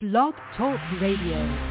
Blog Talk Radio.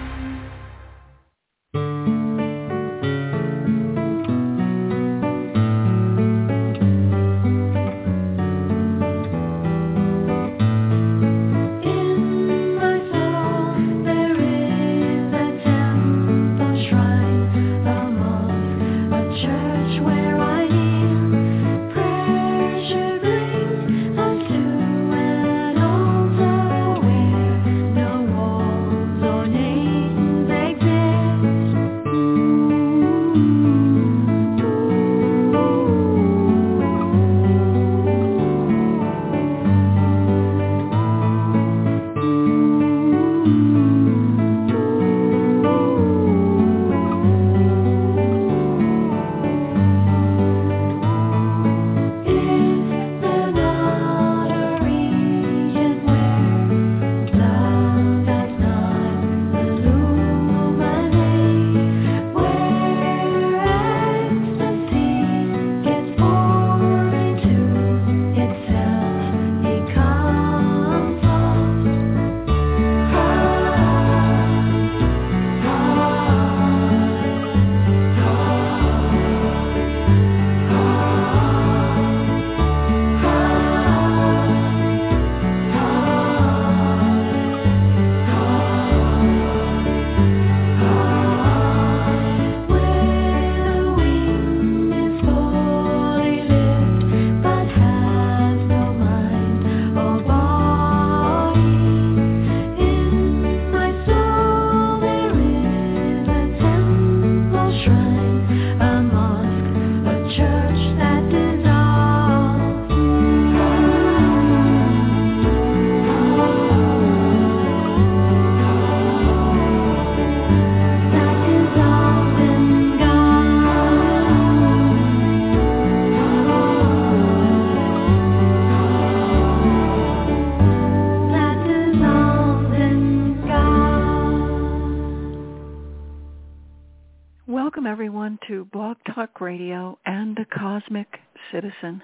Welcome, everyone, to Blog Talk Radio and the Cosmic Citizen.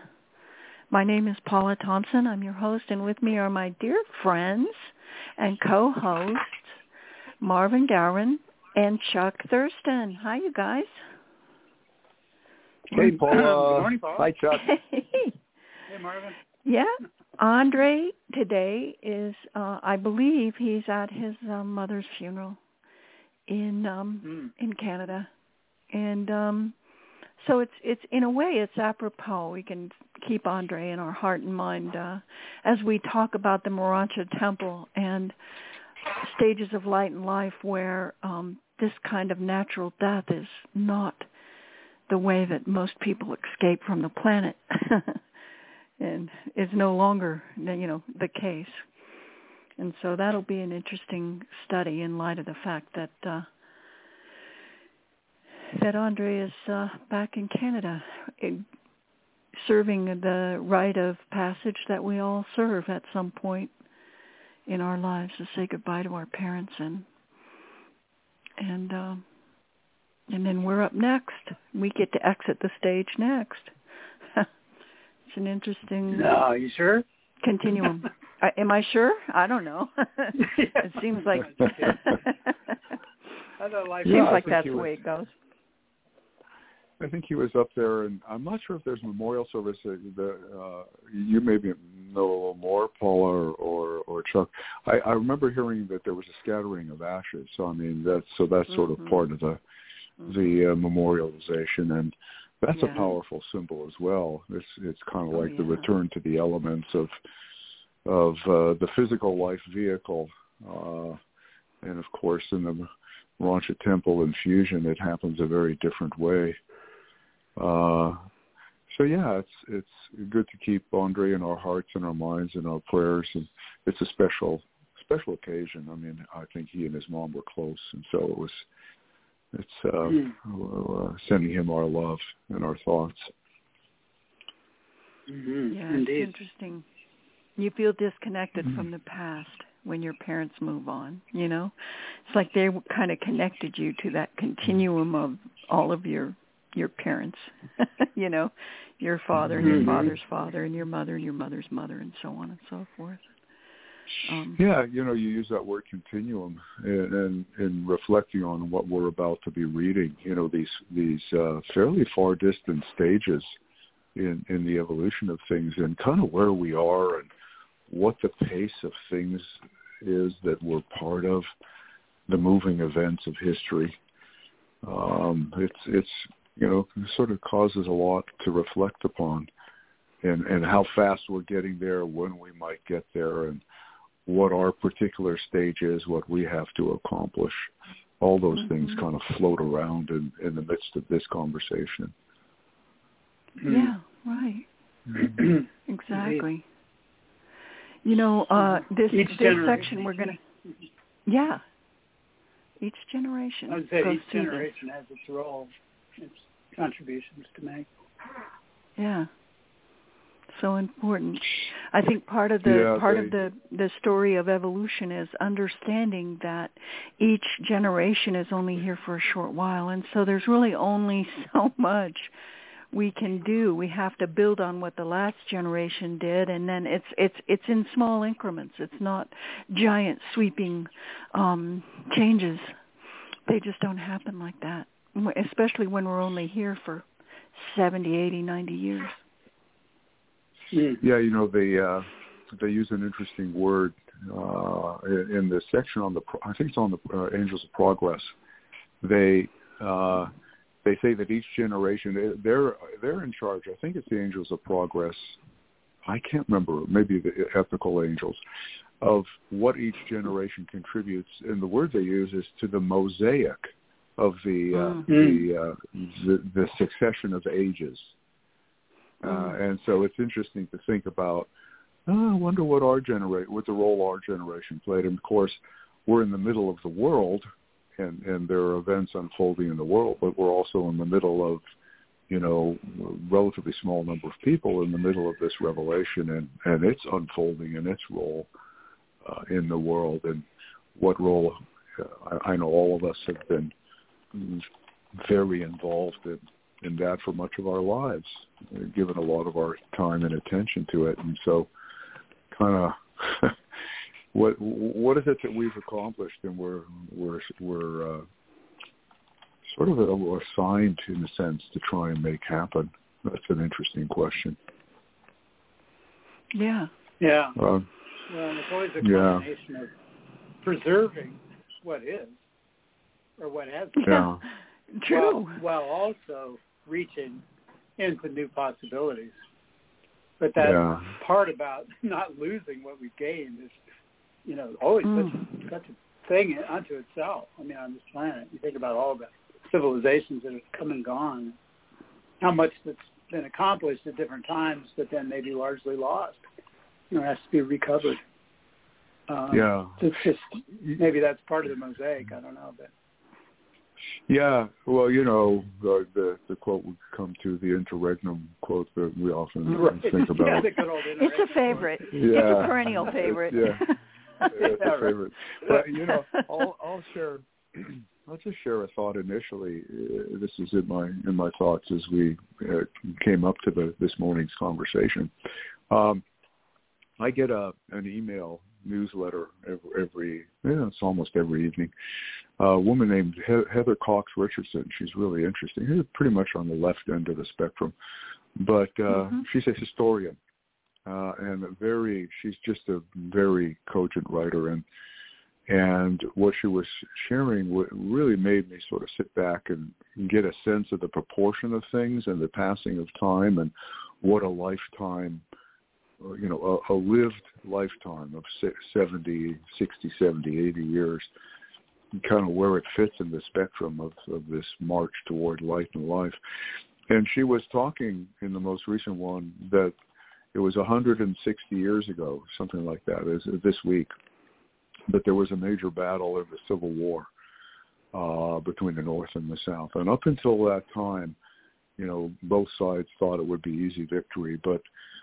My name is Paula Thompson. I'm your host, and with me are my dear friends and co-hosts, Marvin Gowan and Chuck Thurston. Hi, you guys. Hey, Paula. Good morning, Paula. Hi, Chuck. Hey, Marvin. Yeah. Andre today is, I believe, he's at his mother's funeral in Canada. And so it's in a way it's apropos. We can keep Andre in our heart and mind as we talk about the Morontia Temple and stages of light and life where this kind of natural death is not the way that most people escape from the planet and is no longer, the case. And so that'll be an interesting study in light of the fact that Andre is back in Canada, serving the rite of passage that we all serve at some point in our lives, to say goodbye to our parents, and then we're up next. We get to exit the stage next. It's an interesting. No, you sure? Continuum. Am I sure? I don't know. It seems like. Seems like that's the way it goes. I think he was up there, and I'm not sure if there's a memorial service. You maybe know a little more, Paula or Chuck. I remember hearing that there was a scattering of ashes. So I mean, that's sort of part of the memorialization, and that's a powerful symbol as well. It's kind of like the return to the elements of the physical life vehicle, and of course in the Morontia Temple infusion, it happens a very different way. So yeah, it's good to keep Andre in our hearts and our minds and our prayers, and it's a special occasion. I mean, I think he and his mom were close, and so it's sending him our love and our thoughts. Mm-hmm. Yeah, Indeed. It's interesting. You feel disconnected from the past when your parents move on, It's like they kind of connected you to that continuum of all of your parents, your father and your father's father and your mother's mother and so on and so forth. Yeah, you use that word continuum, and reflecting on what we're about to be reading. These fairly far distant stages in the evolution of things, and kind of where we are, and what the pace of things is that we're part of, the moving events of history. It's sort of causes a lot to reflect upon, and how fast we're getting there, when we might get there, and what our particular stage is, what we have to accomplish. All those things kind of float around in the midst of this conversation. Yeah, right. Exactly. This section we're going to... Yeah. Each generation. I would say each generation has its role, its contributions to make. Yeah. So important. I think part of the story of evolution is understanding that each generation is only here for a short while, and so there's really only so much we can do. We have to build on what the last generation did, and then it's in small increments. It's not giant sweeping changes. They just don't happen like that, especially when we're only here for 70, 80, 90 years. Yeah, they use an interesting word in the section on I think it's on the Angels of Progress. They say that each generation they're in charge. I think it's the Angels of Progress. I can't remember. Maybe the ethical angels, of what each generation contributes, and the word they use is to the mosaic of the succession of ages. And so it's interesting to think about, I wonder what the role our generation played. And of course, we're in the middle of the world, and there are events unfolding in the world, but we're also in the middle of, a relatively small number of people in the middle of this revelation and its unfolding and its role in the world, and what role I know all of us have been very involved in that for much of our lives, given a lot of our time and attention to it. And so kind of what is it that we've accomplished and we're sort of assigned, in a sense, to try and make happen? That's an interesting question. Yeah. Yeah. Well, it's always a combination of preserving what is or what has been. Yeah. True. While also reaching into new possibilities. But that part about not losing what we've gained is, always such a thing unto itself. I mean, on this planet, you think about all the civilizations that have come and gone, how much that's been accomplished at different times, but then maybe largely lost. It has to be recovered. It's just, maybe that's part of the mosaic. I don't know, but. Yeah, well, the quote would come to the interregnum quote that we often think about. Yeah, the good old interregnum. It's a favorite. Yeah. It's a perennial favorite. It's a favorite. But I'll just share a thought initially. This is in my thoughts as we came up to this morning's conversation. I get an email newsletter it's almost every evening. A woman named Heather Cox Richardson. She's really interesting. She's pretty much on the left end of the spectrum, but she's a historian, and she's just a very cogent writer. And what she was sharing really made me sort of sit back and get a sense of the proportion of things and the passing of time, and what a lifetime, a lived lifetime of 70, 60, 70, 80 years, kind of where it fits in the spectrum of this march toward light and life. And she was talking in the most recent one that it was 160 years ago, something like that, this week, that there was a major battle in the Civil War between the North and the South. And up until that time, both sides thought it would be easy victory. But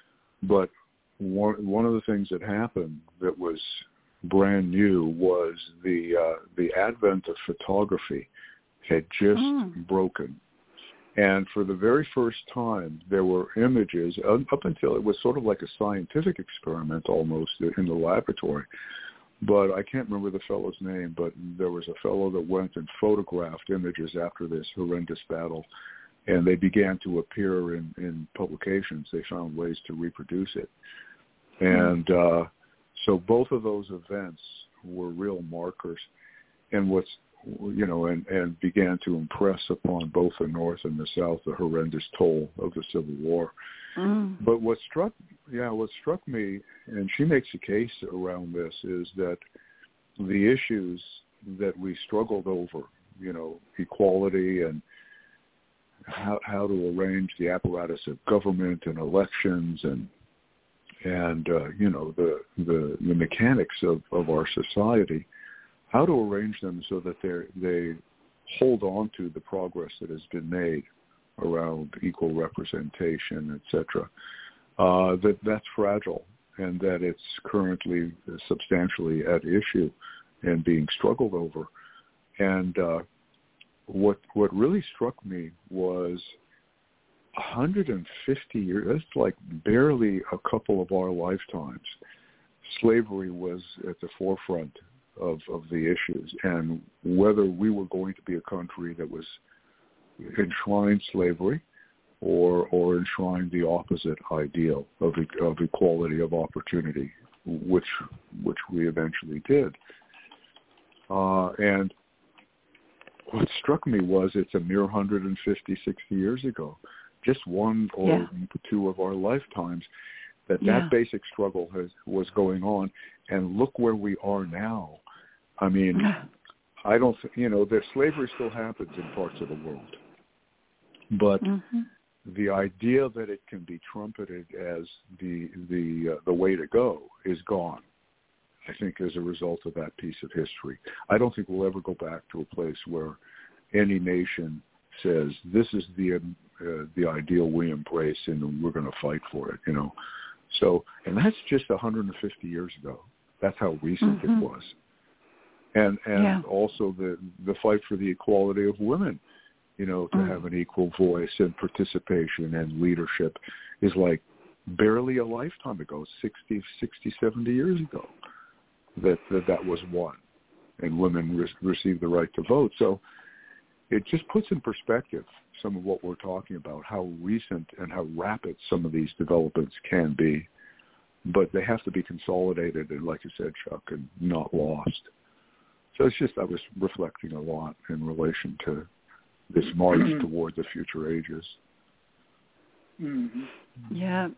one of the things that happened that was brand new was the advent of photography had just broken. And for the very first time, there were images, up until it was sort of like a scientific experiment almost in the laboratory. But I can't remember the fellow's name, but there was a fellow that went and photographed images after this horrendous battle, and they began to appear in publications. They found ways to reproduce it. And so both of those events were real markers, and and began to impress upon both the North and the South the horrendous toll of the Civil War. But what struck me, and she makes a case around this, is that the issues that we struggled over, equality and how to arrange the apparatus of government and elections and the mechanics of our society, how to arrange them so that they hold on to the progress that has been made around equal representation, etc. That's fragile, and that it's currently substantially at issue and being struggled over. And what really struck me was 150 years, that's like barely a couple of our lifetimes, slavery was at the forefront of the issues, and whether we were going to be a country that was enshrined slavery or enshrined the opposite ideal of equality of opportunity, which we eventually did. And what struck me was it's a mere 150, 60 years ago, just one or two of our lifetimes, that basic struggle was going on. And look where we are now. I mean, I don't, that slavery still happens in parts of the world, but the idea that it can be trumpeted as the way to go is gone, I think, as a result of that piece of history. I don't think we'll ever go back to a place where any nation says, this is the ideal we embrace and we're going to fight for it, So, and that's just 150 years ago. That's how recent it was. And also the fight for the equality of women, to have an equal voice and participation and leadership is like barely a lifetime ago, 60, 70 years ago, that was won, and women received the right to vote. So it just puts in perspective some of what we're talking about, how recent and how rapid some of these developments can be, but they have to be consolidated and, like you said, Chuck, and not lost. So it's just, I was reflecting a lot in relation to this march toward the future ages. Yeah,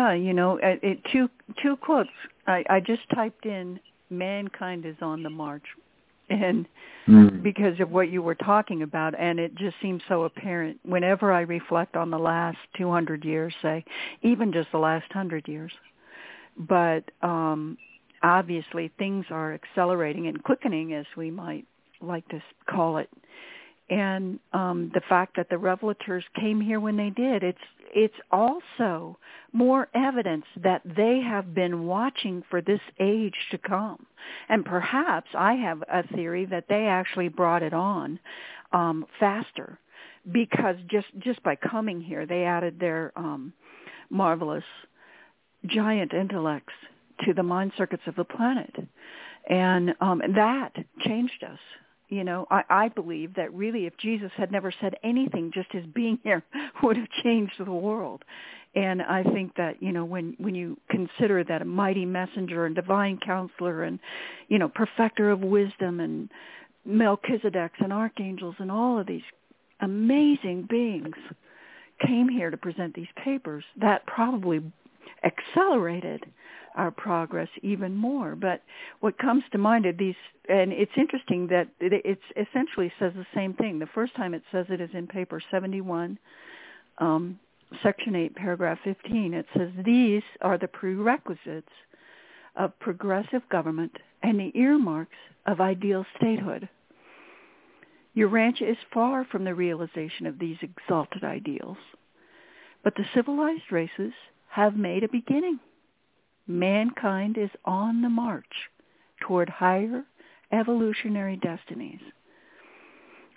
two quotes. I just typed in, mankind is on the march, and because of what you were talking about, and it just seems so apparent whenever I reflect on the last 200 years, say, even just the last 100 years. But obviously things are accelerating and quickening, as we might like to call it. And the fact that the revelators came here when they did, it's also more evidence that they have been watching for this age to come. And perhaps I have a theory that they actually brought it on faster, because just by coming here, they added their marvelous giant intellects to the mind circuits of the planet. And that changed us. I believe that really if Jesus had never said anything, just his being here would have changed the world. And I think that, when you consider that a mighty messenger and divine counselor and, perfecter of wisdom and Melchizedeks and archangels and all of these amazing beings came here to present these papers, that probably accelerated our progress even more. But what comes to mind are these, and it's interesting that it essentially says the same thing. The first time it says it is in paper 71, section 8, paragraph 15. It says, these are the prerequisites of progressive government and the earmarks of ideal statehood. Urantia is far from the realization of these exalted ideals, but the civilized races have made a beginning. Mankind is on the march toward higher evolutionary destinies.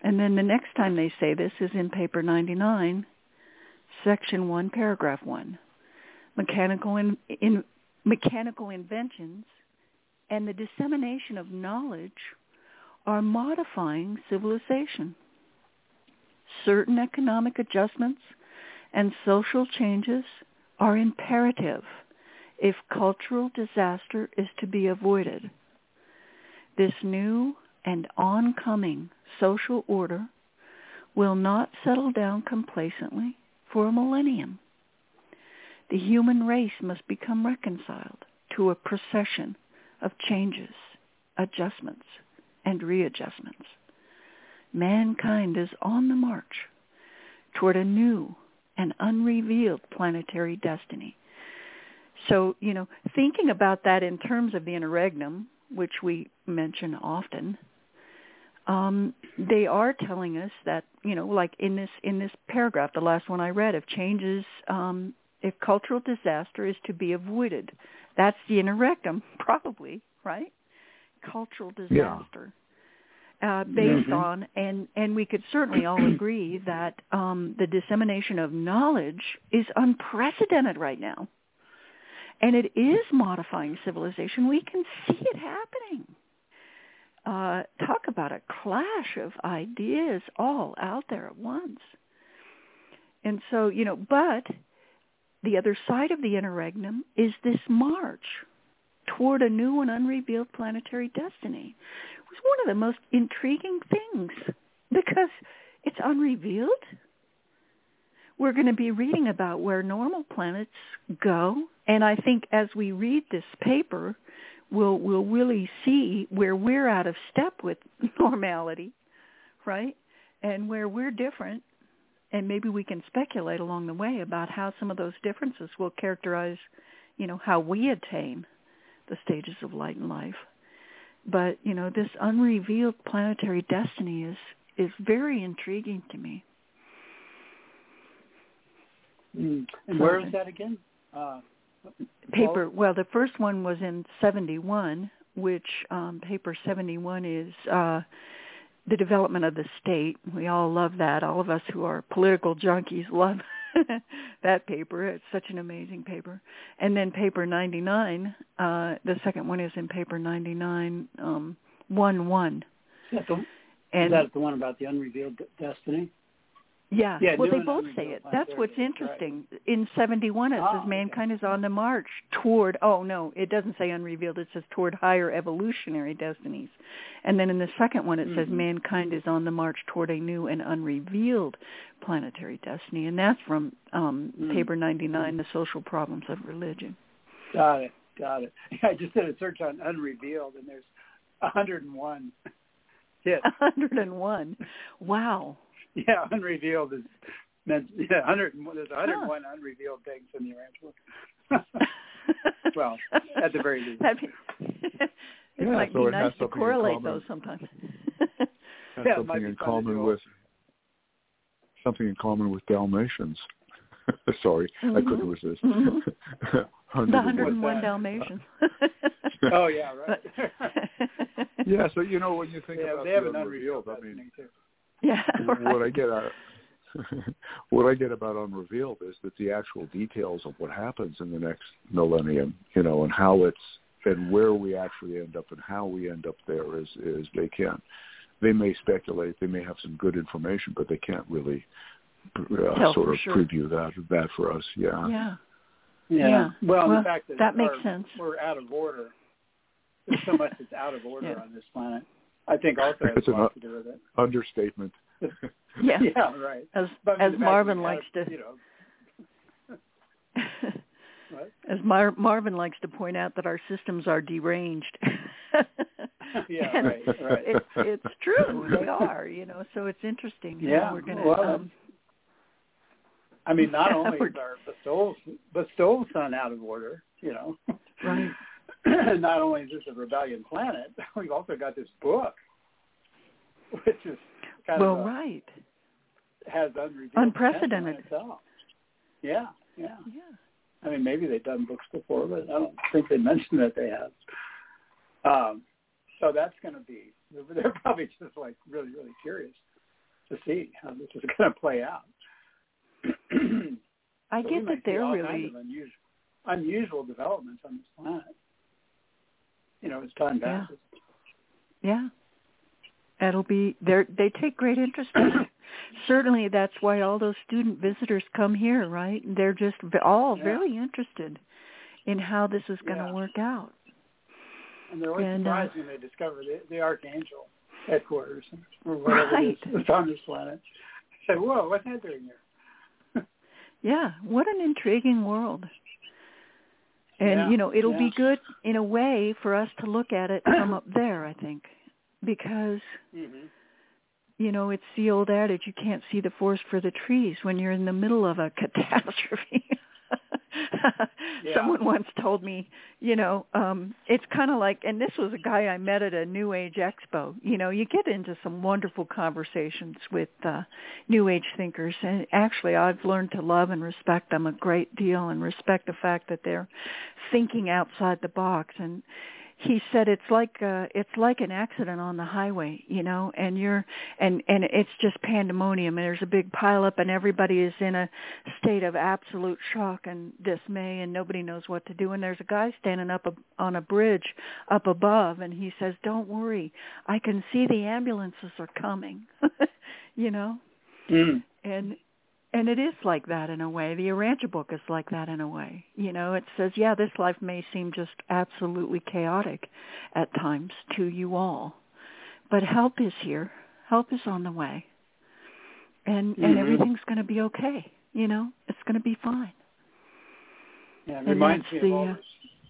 And then the next time they say this is in paper 99, section 1, paragraph 1. Mechanical inventions and the dissemination of knowledge are modifying civilization. Certain economic adjustments and social changes are imperative if cultural disaster is to be avoided. This new and oncoming social order will not settle down complacently for a millennium. The human race must become reconciled to a procession of changes, adjustments, and readjustments. Mankind is on the march toward a new and unrevealed planetary destiny. So, thinking about that in terms of the interregnum, which we mention often, they are telling us that, like in this paragraph, the last one I read, if changes, if cultural disaster is to be avoided, that's the interregnum, probably, right? Cultural disaster. Based on, and we could certainly all agree that the dissemination of knowledge is unprecedented right now. And it is modifying civilization. We can see it happening. Talk about a clash of ideas all out there at once. And so, but the other side of the interregnum is this march toward a new and unrevealed planetary destiny. It was one of the most intriguing things because it's unrevealed. We're going to be reading about where normal planets go, and I think as we read this paper, we'll really see where we're out of step with normality, right? And where we're different, and maybe we can speculate along the way about how some of those differences will characterize, how we attain the stages of light and life. But, this unrevealed planetary destiny is very intriguing to me. And where is that again? Paper. Well, the first one was in 71, which paper 71 is the development of the state. We all love that. All of us who are political junkies love that paper. It's such an amazing paper. And then paper 99, the second one is in paper 99, 1-1. Is that the one about the unrevealed destiny? Yeah. Well, they both say it. That's what's interesting. Right. In 71, it says mankind is on the march toward, it doesn't say unrevealed. It says toward higher evolutionary destinies. And then in the second one, it says mankind is on the march toward a new and unrevealed planetary destiny. And that's from paper 99, The Social Problems of Religion. Got it. I just did a search on unrevealed, and there's 101 hits. 101. Wow. Yeah, unrevealed is meant. Yeah, 101. There's 101 unrevealed things in the arrangement. Well, at the very least. It might be nice to correlate those sometimes. Something in common with Dalmatians. Sorry, I couldn't resist. The 101 Dalmatians. Oh yeah, right. Yeah, so when you think about the unrevealed, I mean. Yeah, right. What I get about unrevealed is that the actual details of what happens in the next millennium, and how and where we actually end up and how we end up there is they may speculate, they may have some good information, but they can't really preview that for us. Yeah. Well, the fact that makes sense. We're out of order. There's so much that's out of order on this planet. I think also has a lot to do with it. Understatement. Yeah. Yeah, right. As Marvin likes to. As Marvin likes to point out that our systems are deranged. Yeah, right. It's true. They are. So it's interesting. Yeah. We're gonna. I mean, not only is our Bestowal sun out of order, Right. Not only is this a rebellion planet, we've also got this book, which is kind of has unprecedented. Itself. Yeah. I mean, maybe they've done books before, but I don't think they mentioned that they have. So that's going to be. They're probably just like really, really curious. to see how this is going to play out. I So get that they're really kind of unusual developments on this planet. As time passes. Yeah. They take great interest in it. Certainly that's why all those student visitors come here, right? And they're just all very interested in how this is going to work out. And they're always surprised when they discover the Archangel headquarters or whatever it is that's on this planet. They say, whoa, what's that doing here? Yeah, what an intriguing world. And, it'll be good in a way for us to look at it from up there, I think, because, it's the old adage, you can't see the forest for the trees when you're in the middle of a catastrophe. Someone once told me, it's kind of like, and this was a guy I met at a New Age Expo, you get into some wonderful conversations with New Age thinkers, and actually I've learned to love and respect them a great deal and respect the fact that they're thinking outside the box. And he said it's like an accident on the highway, and and it's just pandemonium. There's a big pileup, and everybody is in a state of absolute shock and dismay, and nobody knows what to do. And there's a guy standing up on a bridge up above, and he says, "Don't worry, I can see the ambulances are coming," And it is like that in a way. The Urantia book is like that in a way. It says, this life may seem just absolutely chaotic at times to you all, but help is here. Help is on the way. And everything's going to be okay. It's going to be fine. Yeah, it reminds me of all this.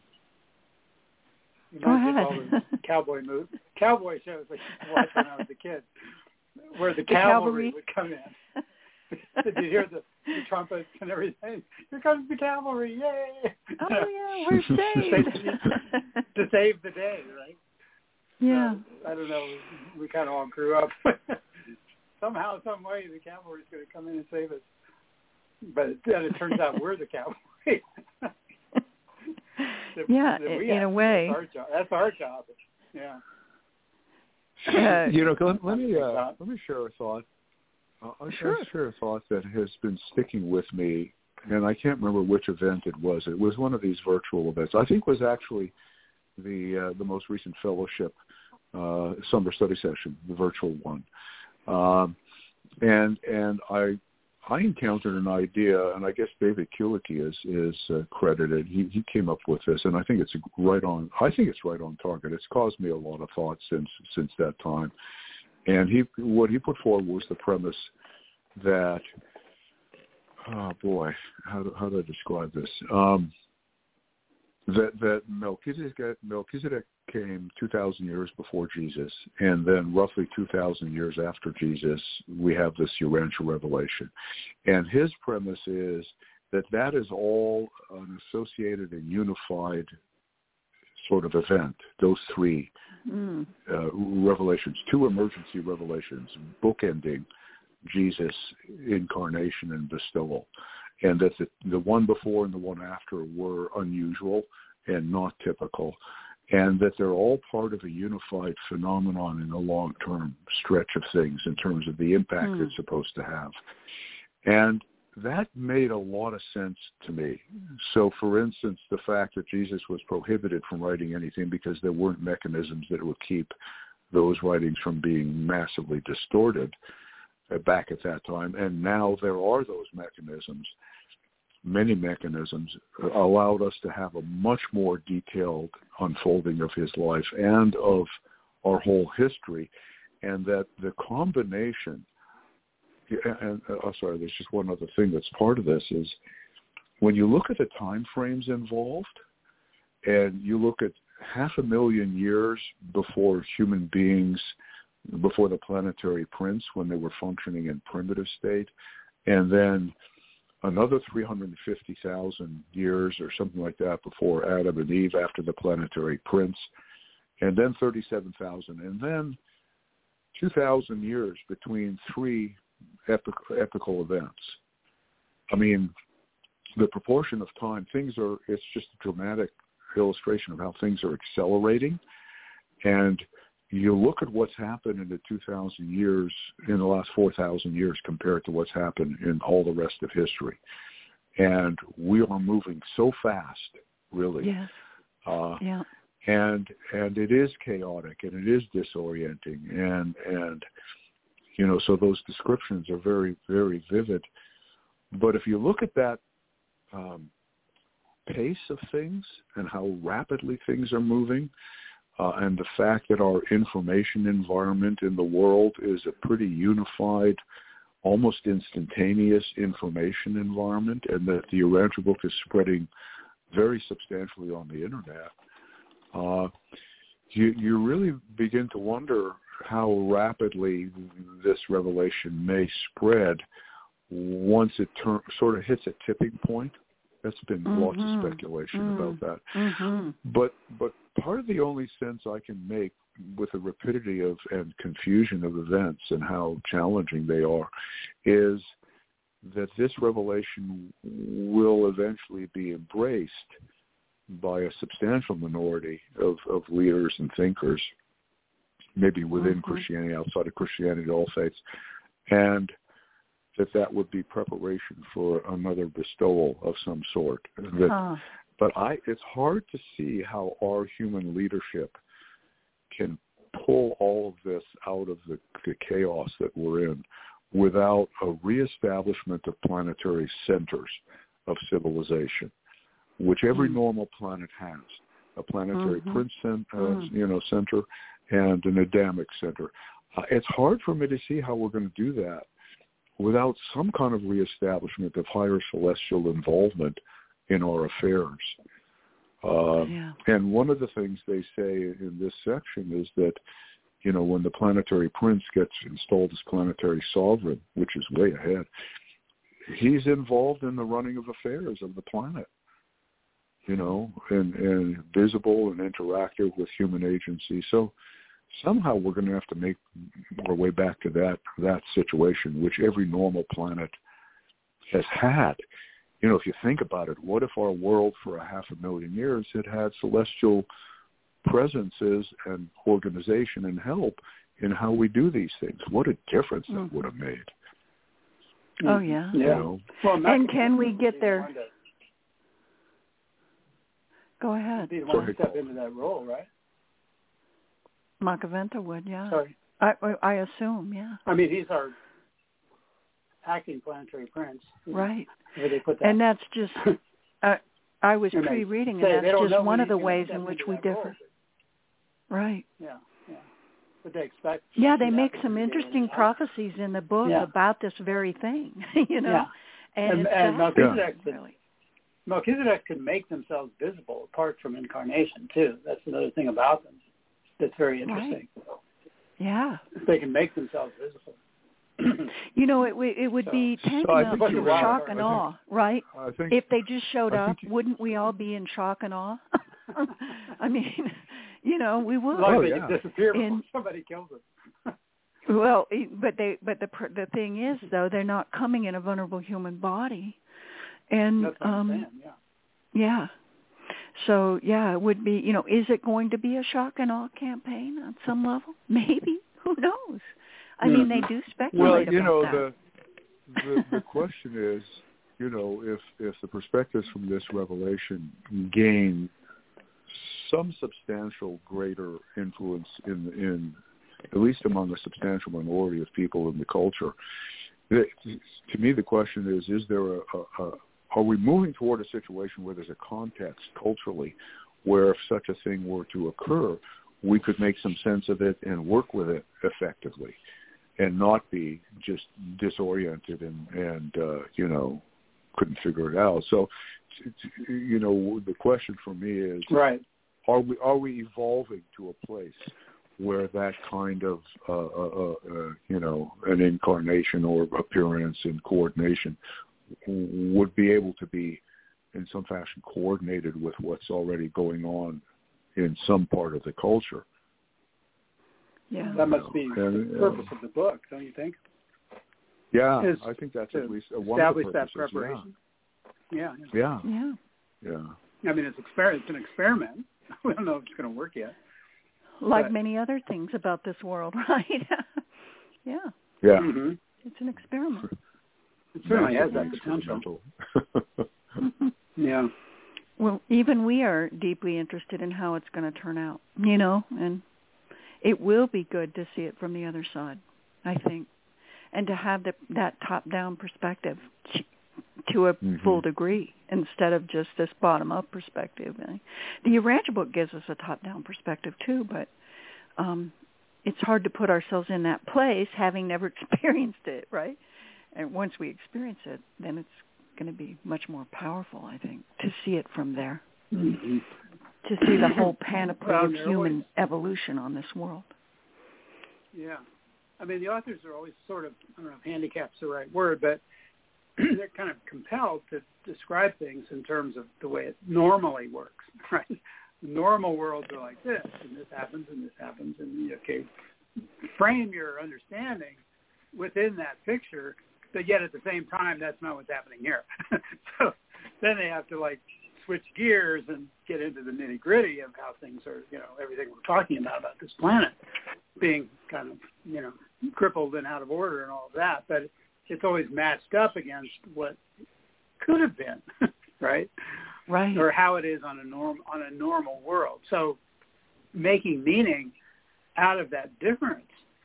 Cowboy shows like I watched when I was a kid, where the cavalry would come in. Did you hear the trumpets and everything? Here comes the cavalry! Yay! Oh yeah, we're saved to save the day, right? Yeah. So, I don't know. We kind of all grew up. Somehow, some way, the cavalry's going to come in and save us. But then it turns out we're the cavalry. In a way, that's our job. Yeah. Let me share a thought. I'll share a thought that has been sticking with me, and I can't remember which event it was. It was one of these virtual events. I think it was actually the most recent fellowship summer study session, the virtual one. And I encountered an idea, and I guess David Kulicki is credited. He came up with this, and I think it's right on target. It's caused me a lot of thought since that time. And what he put forward was the premise that, how do I describe this? That Melchizedek came 2,000 years before Jesus, and then roughly 2,000 years after Jesus, we have this Urantia revelation. And his premise is that is all an associated and unified sort of event, those three revelations, two emergency revelations, bookending Jesus' incarnation and bestowal, and that the one before and the one after were unusual and not typical, and that they're all part of a unified phenomenon in a long-term stretch of things in terms of the impact it's supposed to have. And that made a lot of sense to me. So, for instance, the fact that Jesus was prohibited from writing anything because there weren't mechanisms that would keep those writings from being massively distorted back at that time, and now there are those mechanisms. Many mechanisms allowed us to have a much more detailed unfolding of his life and of our whole history, and that the combination. And there's just one other thing that's part of this is when you look at the time frames involved, and you look at 500,000 years before human beings, before the planetary prince, when they were functioning in primitive state, and then another 350,000 years or something like that before Adam and Eve after the planetary prince, and then 37,000, and then 2,000 years between three epical events. I mean, the proportion of time, it's just a dramatic illustration of how things are accelerating. And you look at what's happened in the 2,000 years, in the last 4,000 years compared to what's happened in all the rest of history. And we are moving so fast, really. Yes. Yeah. And it is chaotic and it is disorienting. And you know, so those descriptions are very, very vivid. But if you look at that pace of things and how rapidly things are moving, and the fact that our information environment in the world is a pretty unified, almost instantaneous information environment, and that the Urantia book is spreading very substantially on the internet, you really begin to wonder how rapidly this revelation may spread once it sort of hits a tipping point. That's been lots of speculation about that. Mm-hmm. But part of the only sense I can make with the rapidity of and confusion of events and how challenging they are is that this revelation will eventually be embraced by a substantial minority of leaders and thinkers, maybe within Christianity, outside of Christianity, all faiths, and that would be preparation for another bestowal of some sort. But it's hard to see how our human leadership can pull all of this out of the chaos that we're in without a reestablishment of planetary centers of civilization, which every normal planet has, a planetary prince center and an Adamic center. It's hard for me to see how we're going to do that without some kind of reestablishment of higher celestial involvement in our affairs. And one of the things they say in this section is that, you know, when the planetary prince gets installed as planetary sovereign, which is way ahead, he's involved in the running of affairs of the planet, you know, and visible and interactive with human agency. So somehow we're going to have to make our way back to that situation, which every normal planet has had. You know, if you think about it, what if our world for 500,000 years had celestial presences and organization and help in how we do these things? What a difference that would have made. Oh, yeah. You know? Well, and can we get there? Go ahead. Be the one to step into that role, right? Makaventa would, yeah. Sorry. I assume, yeah. I mean, he's our acting planetary prince. Right. Where they put that. And that's just, I was pre-reading, and that's just one of the ways in which we differ. Right. Yeah. What they expect. Yeah, they make some interesting prophecies in the book about this very thing, you know. Yeah. And Melchizedek could make themselves visible apart from incarnation, too. That's another thing about them that's very interesting. Right. Yeah. They can make themselves visible. You know, it would be tantamount to shock and awe, right? If they just showed up, wouldn't we all be in shock and awe? I mean, you know, we would. They could disappear before somebody kills them. Well, but the thing is, though, they're not coming in a vulnerable human body, and that's what I'm saying, yeah. So it would be. You know, is it going to be a shock and awe campaign on some level? Maybe. Who knows? I mean, they do speculate about that. The question is, you know, if the perspectives from this revelation gain some substantial greater influence in at least among a substantial minority of people in the culture, to me the question is there are we moving toward a situation where there's a context culturally where if such a thing were to occur, we could make some sense of it and work with it effectively and not be just disoriented and you know, couldn't figure it out. So, you know, the question for me is, are we evolving to a place where that kind of, you know, an incarnation or appearance and coordination would be able to be in some fashion coordinated with what's already going on in some part of the culture? Yeah, that must be the purpose of the book, don't you think? Yeah, I think that's at least one of the purposes. Establish that preparation. Yeah. Yeah. I mean, it's an experiment. We don't know if it's going to work yet. like many other things about this world, right? Yeah. Yeah. Mm-hmm. It's an experiment. It certainly has that potential. Yeah. Well, even we are deeply interested in how it's going to turn out, and it will be good to see it from the other side, I think, and to have that top-down perspective to a full degree instead of just this bottom-up perspective. The Urantia book gives us a top-down perspective too, but it's hard to put ourselves in that place having never experienced it, right? And once we experience it, then it's going to be much more powerful, I think, to see it from there, to see the whole panoply of human evolution on this world. Yeah. I mean, the authors are always sort of, I don't know if handicap's the right word, but they're kind of compelled to describe things in terms of the way it normally works, right? The normal worlds are like this, and this happens, and this happens, and, okay, frame your understanding within that picture, but yet at the same time, that's not what's happening here. So then they have to, switch gears and get into the nitty-gritty of how things are, everything we're talking about this planet being kind of, crippled and out of order and all of that. But it's always matched up against what could have been, right? Right. Or how it is on a normal world. So making meaning out of that difference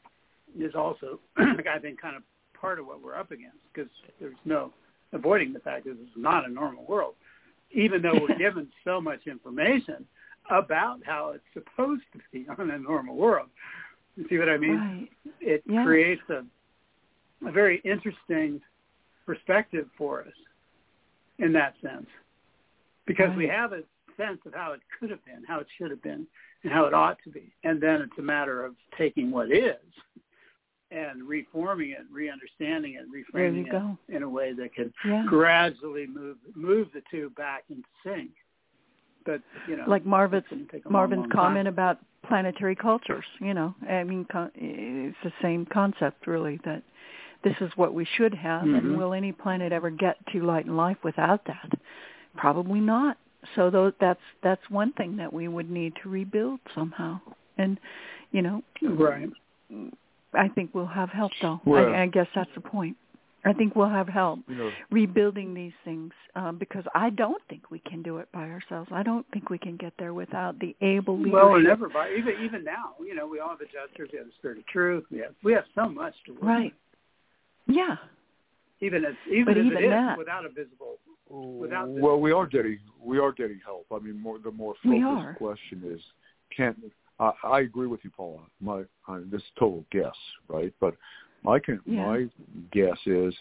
is also, I think, kind of part of what we're up against, because there's no avoiding the fact that this is not a normal world, even though we're given so much information about how it's supposed to be on a normal world. You see what I mean? Right. It creates a very interesting perspective for us in that sense, because we have a sense of how it could have been, how it should have been, and how it ought to be. And then it's a matter of taking what is and reforming it, re-understanding it, reframing it in a way that can gradually move the two back into sync. But, like Marvin's comment about planetary cultures, I mean, it's the same concept, really, that this is what we should have, and will any planet ever get to light and life without that? Probably not. So that's one thing that we would need to rebuild somehow. And, right. I think we'll have help, though. Well, I guess that's the point. I think we'll have help rebuilding these things, because I don't think we can do it by ourselves. I don't think we can get there without the able leadership. Well, we're never by even now. We all have adjusters. We have the Spirit of Truth. We have so much to work with. Yeah. Even as it is without a visible. Well, we are getting help. I mean, the more focused question is, I agree with you, Paula. This is total guess, right? But my guess is,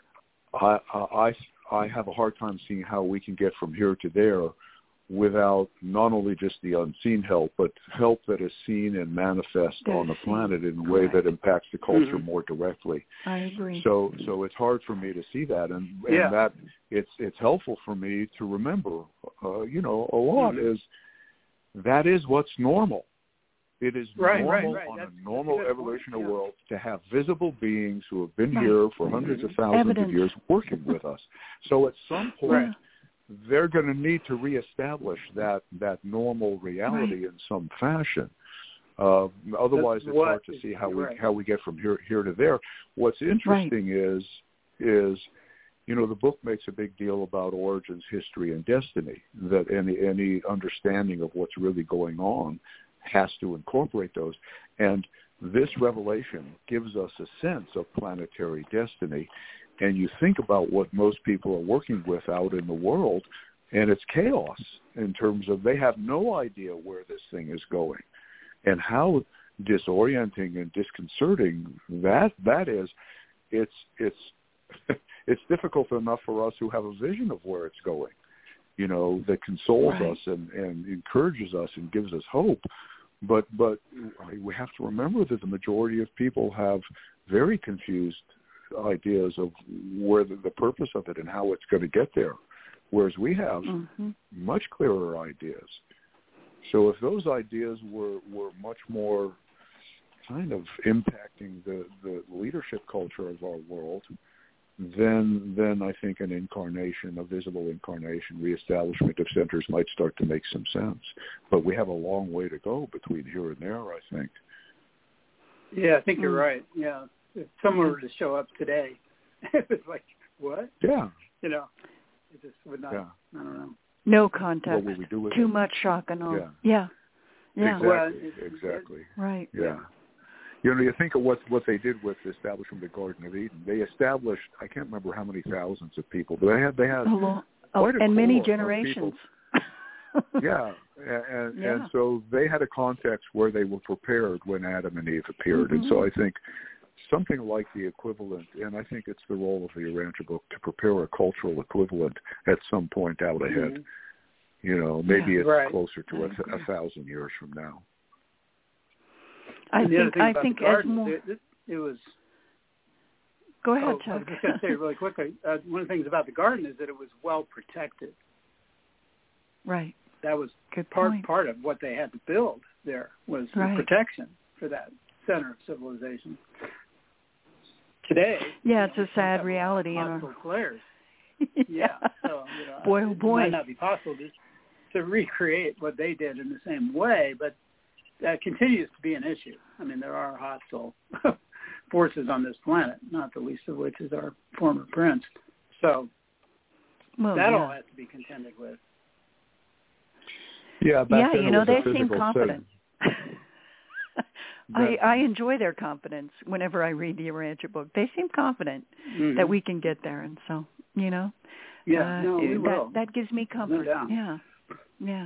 I have a hard time seeing how we can get from here to there without not only just the unseen help, but help that is seen and manifest on the planet in a way that impacts the culture more directly. I agree. So it's hard for me to see that, and that it's helpful for me to remember, a lot is that is what's normal. It is normal on a normal evolutionary world to have visible beings who have been here for hundreds of thousands of years working with us. So at some point, they're going to need to reestablish that normal reality in some fashion. Otherwise, it's hard to see how we get from here to there. What's interesting is the book makes a big deal about origins, history, and destiny. That any understanding of what's really going on has to incorporate those. And this revelation gives us a sense of planetary destiny. And you think about what most people are working with out in the world, and it's chaos in terms of they have no idea where this thing is going and how disorienting and disconcerting that is. It's difficult enough for us who have a vision of where it's going, that consoles us and encourages us and gives us hope. But we have to remember that the majority of people have very confused ideas of where the purpose of it and how it's going to get there, whereas we have much clearer ideas. So if those ideas were much more kind of impacting the leadership culture of our world, then I think an incarnation, a visible incarnation, reestablishment of centers might start to make some sense. But we have a long way to go between here and there, I think. Yeah, I think you're right. Yeah, if someone were to show up today, it's like, what? Yeah. You know, it just would not, I don't know. No context. What would we do with Too it? much shock and awe. Yeah. Yeah. Exactly. Right. Yeah. You know, you think of what they did with the establishment of the Garden of Eden. They established, I can't remember how many thousands of people, but they had quite a and many core generations. Yeah, and so they had a context where they were prepared when Adam and Eve appeared, and so I think something like the equivalent, and I think it's the role of the Urantia book to prepare a cultural equivalent at some point out ahead. You know, maybe it's closer to 1,000 years from now. I think as more. It was. Go ahead, Chuck. I was just going to say really quickly. One of the things about the garden is that it was well protected. Right. That was Good part of what they had to build. There was the protection for that center of civilization. Today, it's a sad reality. Hostile flares. So boy, oh boy, it might not be possible to recreate what they did in the same way, but that continues to be an issue. I mean, there are hostile forces on this planet, not the least of which is our former prince. So that all has to be contended with. Yeah, they seem confident. I enjoy their confidence whenever I read the Urantia book. They seem confident that we can get there, and so we will. That gives me comfort. No doubt. Yeah.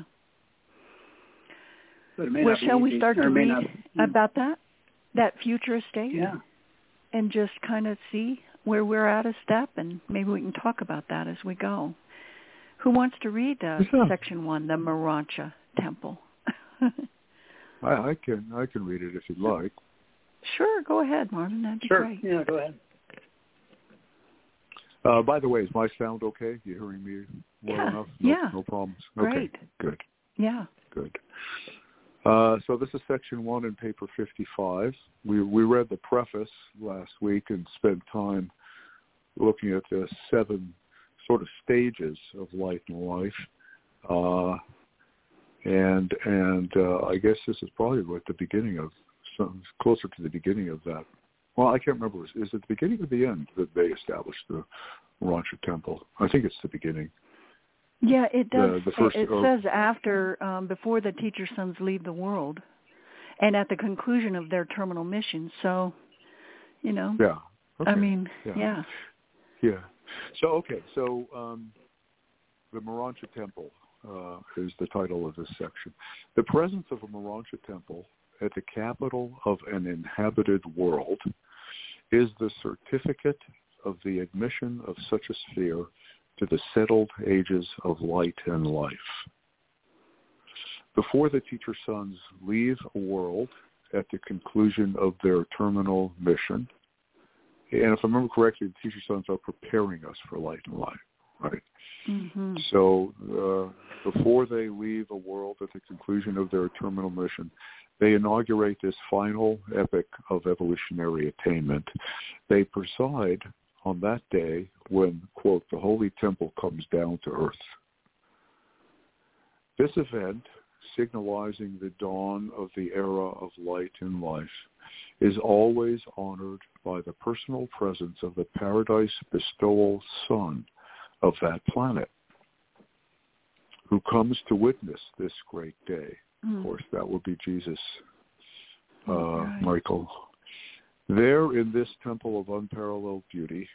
Well, shall we start to read about that future state? Yeah. And just kind of see where we're at a step, and maybe we can talk about that as we go. Who wants to read section 1, the Morontia Temple? I can read it if you'd like. Sure, go ahead, Marvin. That'd be great. Yeah, go ahead. By the way, is my sound okay? You hearing me well enough? No problems. Great. Okay, good. Yeah. Good. So this is section 1 in paper 55. We read the preface last week and spent time looking at the 7 sort of stages of light and life. And I guess this is probably at the beginning of closer to the beginning of that. Well, I can't remember. Is it the beginning or the end that they established the Urantia Temple? I think it's the beginning. Yeah, it does. It says after, before the teacher sons leave the world, and at the conclusion of their terminal mission. So, Yeah. Okay. I mean, Yeah. So the Morontia Temple is the title of this section. The presence of a Morontia Temple at the capital of an inhabited world is the certificate of the admission of such a sphere to the settled ages of light and life. Before the teacher sons leave a world at the conclusion of their terminal mission, and if I remember correctly, the teacher sons are preparing us for light and life, right? Mm-hmm. So before they leave a world at the conclusion of their terminal mission, they inaugurate this final epoch of evolutionary attainment. They preside on that day when, quote, the Holy Temple comes down to earth. This event, signalizing the dawn of the era of light and life, is always honored by the personal presence of the paradise bestowal son of that planet, who comes to witness this great day. Of course, that would be Jesus, Michael. There in this temple of unparalleled beauty,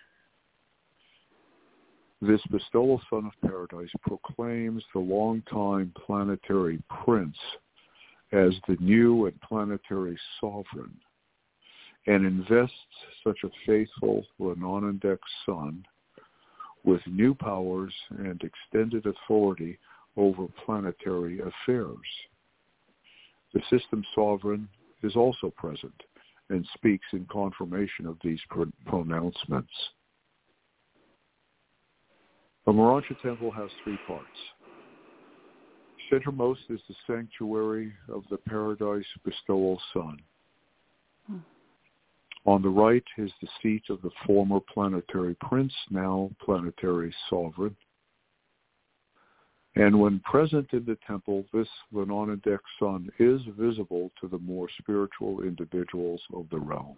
this bestowal son of paradise proclaims the longtime planetary prince as the new and planetary sovereign, and invests such a faithful Rananandek son with new powers and extended authority over planetary affairs. The system sovereign is also present and speaks in confirmation of these pronouncements. The Morontia Temple has 3 parts. Centermost is the sanctuary of the Paradise Bestowal Sun. On the right is the seat of the former planetary prince, now planetary sovereign. And when present in the temple, this Lenonadic sun is visible to the more spiritual individuals of the realm.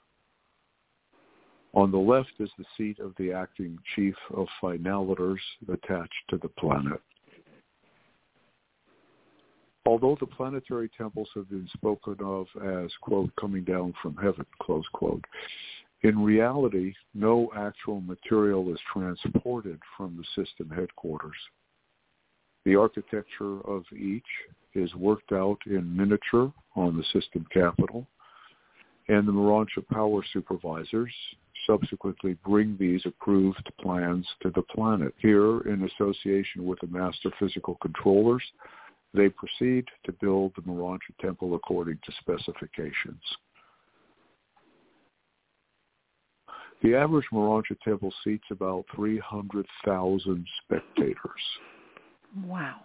On the left is the seat of the acting chief of finaliters attached to the planet. Although the planetary temples have been spoken of as, quote, coming down from heaven, close quote, in reality, no actual material is transported from the system headquarters. The architecture of each is worked out in miniature on the system capital, and the Morontia power supervisors subsequently bring these approved plans to the planet. Here, in association with the master physical controllers, they proceed to build the Morontia temple according to specifications. The average Morontia temple seats about 300,000 spectators. Wow.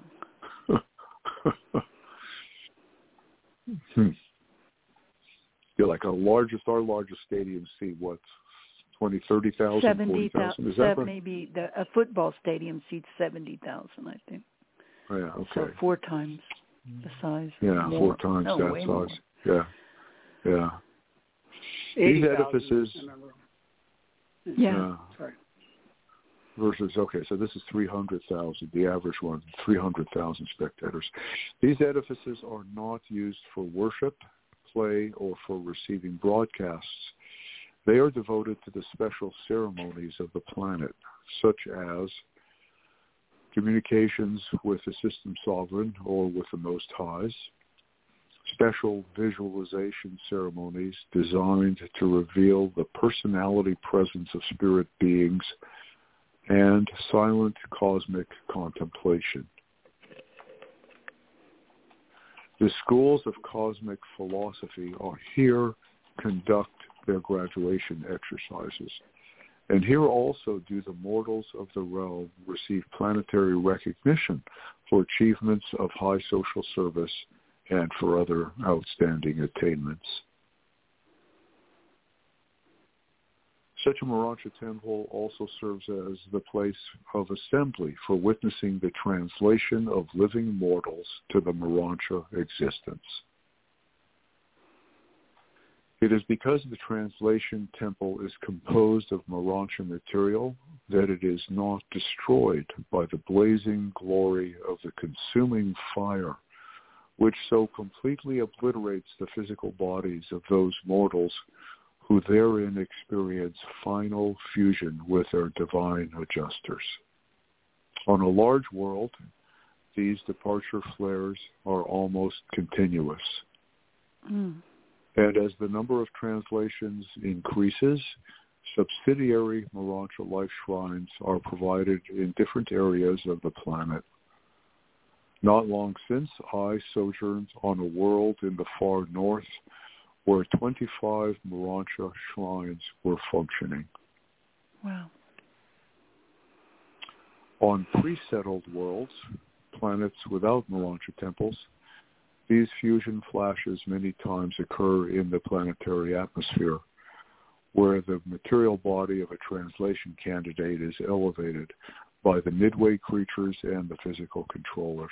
Yeah, like our largest stadium seat, what, 20, 30,000, 40,000? Is that right? Maybe a football stadium seats 70,000, I think. Oh, yeah, okay. So 4 times the size. Yeah, more. 4 times no, that way size. More. Yeah, yeah. These edifices. Yeah. Sorry. Versus, okay, so this is 300,000, the average one, 300,000 spectators. These edifices are not used for worship, play, or for receiving broadcasts. They are devoted to the special ceremonies of the planet, such as communications with the system sovereign or with the Most Highs, special visualization ceremonies designed to reveal the personality presence of spirit beings, and silent cosmic contemplation. The schools of cosmic philosophy are here conduct their graduation exercises. And here also do the mortals of the realm receive planetary recognition for achievements of high social service and for other outstanding attainments. Such a Morontia temple also serves as the place of assembly for witnessing the translation of living mortals to the Morontia existence. It is because the translation temple is composed of Morontia material that it is not destroyed by the blazing glory of the consuming fire, which so completely obliterates the physical bodies of those mortals who therein experience final fusion with their divine adjusters. On a large world, these departure flares are almost continuous. And as the number of translations increases, subsidiary Morontia life shrines are provided in different areas of the planet. Not long since, I sojourned on a world in the far north where 25 Morontia shrines were functioning. Wow. On pre-settled worlds, planets without Morontia temples, these fusion flashes many times occur in the planetary atmosphere, where the material body of a translation candidate is elevated by the midway creatures and the physical controllers.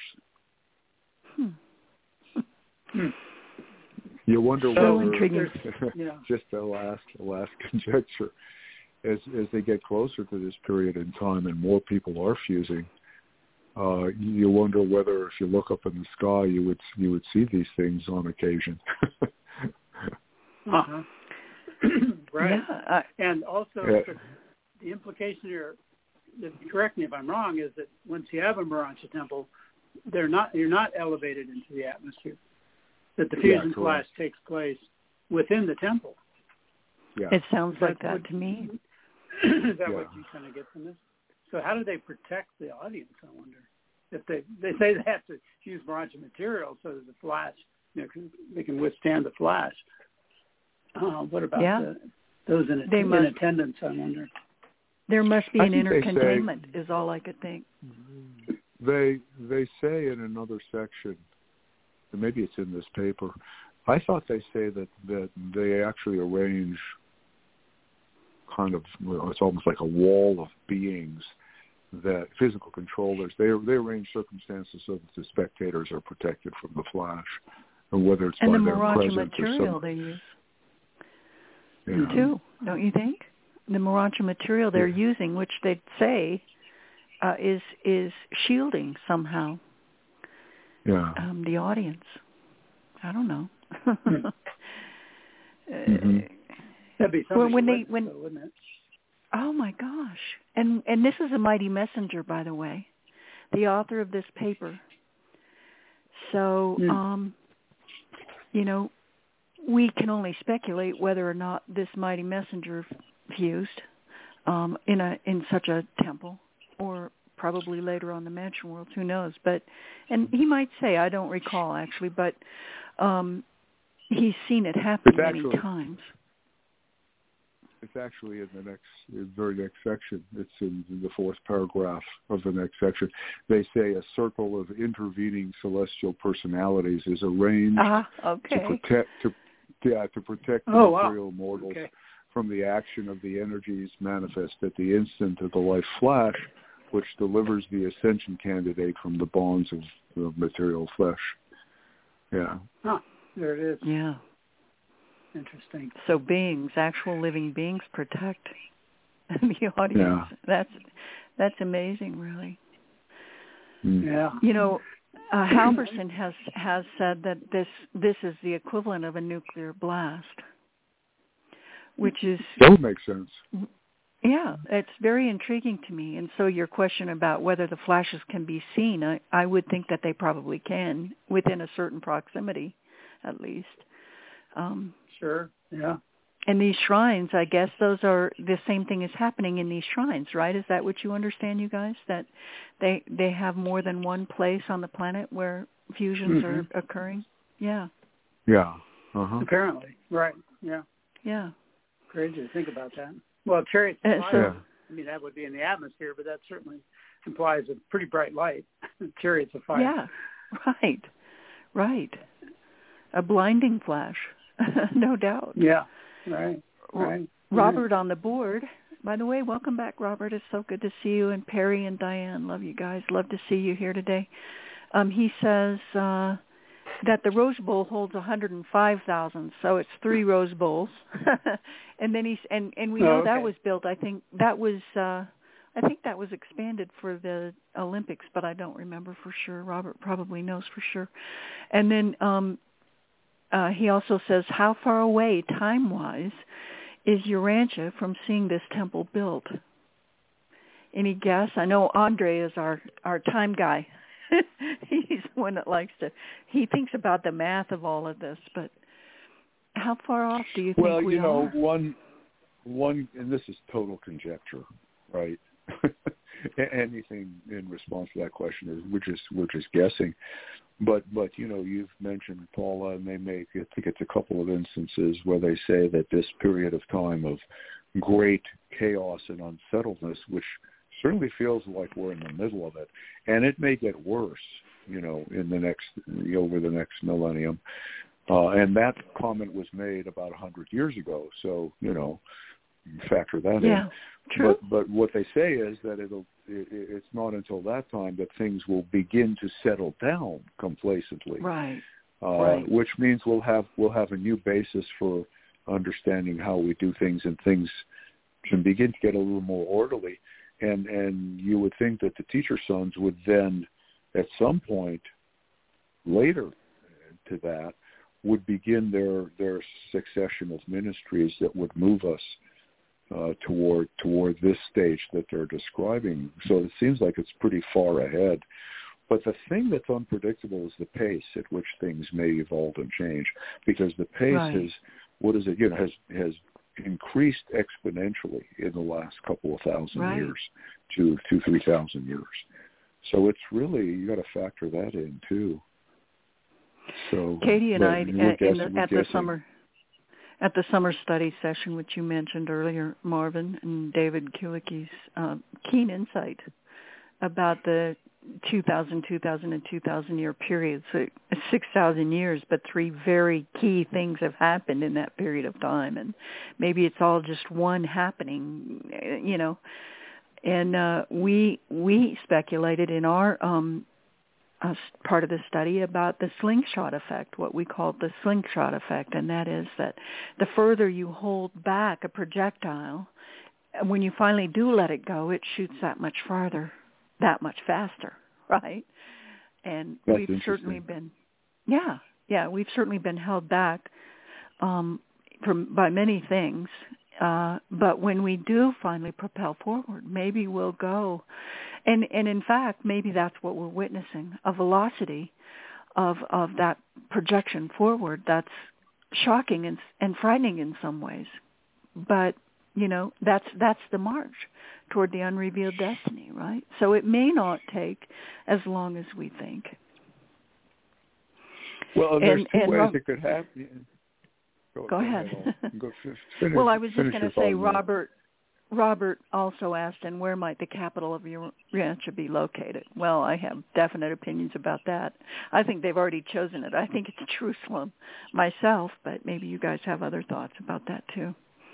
You wonder whether, just a last conjecture, as they get closer to this period in time and more people are fusing, you wonder whether if you look up in the sky, you would see these things on occasion. Right. Yeah, and also the implication here, correct me if I'm wrong, is that once you have a Morontia temple, you're not elevated into the atmosphere. That the fusion flash takes place within the temple. Yeah. It sounds like that to me. Is that what you kind of get from this? So how do they protect the audience, I wonder? If they say they have to use Morontia material so that the flash, they can withstand the flash. What about those in attendance, I wonder? There must be an inner containment, is all I could think. They say in another section, maybe it's in this paper, I thought they say that they actually arrange kind of, it's almost like a wall of beings that physical controllers, they arrange circumstances so that the spectators are protected from the flash, or whether it's and by the their Moracha presence material or they use yeah. too, don't you think? The Moracha material they're using, which they'd say is shielding somehow the audience. I don't know. That'd be something wouldn't it? Oh my gosh! And this is a mighty messenger, by the way, the author of this paper. So we can only speculate whether or not this mighty messenger fused in such a temple, or probably later on the Mansion Worlds. Who knows? And he might say, I don't recall actually, but he's seen it happen many times. It's actually in the very next section. It's in the fourth paragraph of the next section. They say a circle of intervening celestial personalities is arranged to protect the material mortals from the action of the energies manifest at the instant of the life flash, which delivers the ascension candidate from the bonds of the material flesh. Yeah. Huh. There it is. Yeah. Interesting. So actual living beings protect the audience. Yeah. That's amazing, really. Yeah. Halverson has said that this is the equivalent of a nuclear blast, which is... That would make sense. Yeah, it's very intriguing to me. And so your question about whether the flashes can be seen, I would think that they probably can, within a certain proximity, at least. Sure, yeah. And these shrines, I guess those are the same thing is happening in these shrines, right? Is that what you understand, you guys? That they have more than one place on the planet where fusions are occurring? Yeah. Yeah. Apparently, right, yeah. Yeah. Crazy to think about that. Well, chariots of fire, I mean, that would be in the atmosphere, but that certainly implies a pretty bright light. Chariots of fire. Yeah, right. A blinding flash, no doubt. Yeah, right. Robert on the board. By the way, welcome back, Robert. It's so good to see you. And Perry and Diane, love you guys. Love to see you here today. He says that the Rose Bowl holds 105,000, so it's 3 Rose Bowls. And then we know that was built. I think that was expanded for the Olympics, but I don't remember for sure. Robert probably knows for sure. And then he also says, how far away, time-wise, is Urantia from seeing this temple built? Any guess? I know Andre is our time guy. He's the one that he thinks about the math of all of this, but how far off do you think we are? Well, one, and this is total conjecture, right? Anything in response to that question is we're just guessing. But you've mentioned Paula, and they make, I think it's a couple of instances where they say that this period of time of great chaos and unsettledness, which certainly feels like we're in the middle of it, and it may get worse, in the next over the next millennium. And that comment was made about 100 years ago, so factor that in. True. But what they say is that it's not until that time that things will begin to settle down complacently. Right. Which means we'll have a new basis for understanding how we do things, and things can begin to get a little more orderly. And you would think that the teacher sons would then, at some point later to that, would begin their succession of ministries that would move us toward this stage that they're describing. So it seems like it's pretty far ahead. But the thing that's unpredictable is the pace at which things may evolve and change, because the pace has increased exponentially in the last couple of thousand years to 3,000 years. So it's really, you got to factor that in too. So Katie and I at the summer study session, which you mentioned earlier, Marvin, and David Kulicki's keen insight about the 2,000, 2,000, and 2,000 year periods, so 6,000 years, but three very key things have happened in that period of time, and maybe it's all just one happening, and we speculated in our part of the study about the slingshot effect, what we call the slingshot effect, and that is that the further you hold back a projectile, when you finally do let it go, it shoots that much farther, that much faster, right? And That's we've certainly been, we've certainly been held back by many things. But when we do finally propel forward, maybe we'll go. And in fact, maybe that's what we're witnessing, a velocity of that projection forward that's shocking and frightening in some ways. But, that's the march toward the unrevealed destiny, right? So it may not take as long as we think. Well, there's two ways it could happen. Go ahead. Finish, well, I was just going to say, Robert also asked, and where might the capital of your ranch be located? Well, I have definite opinions about that. I think they've already chosen it. I think it's Jerusalem myself, but maybe you guys have other thoughts about that too.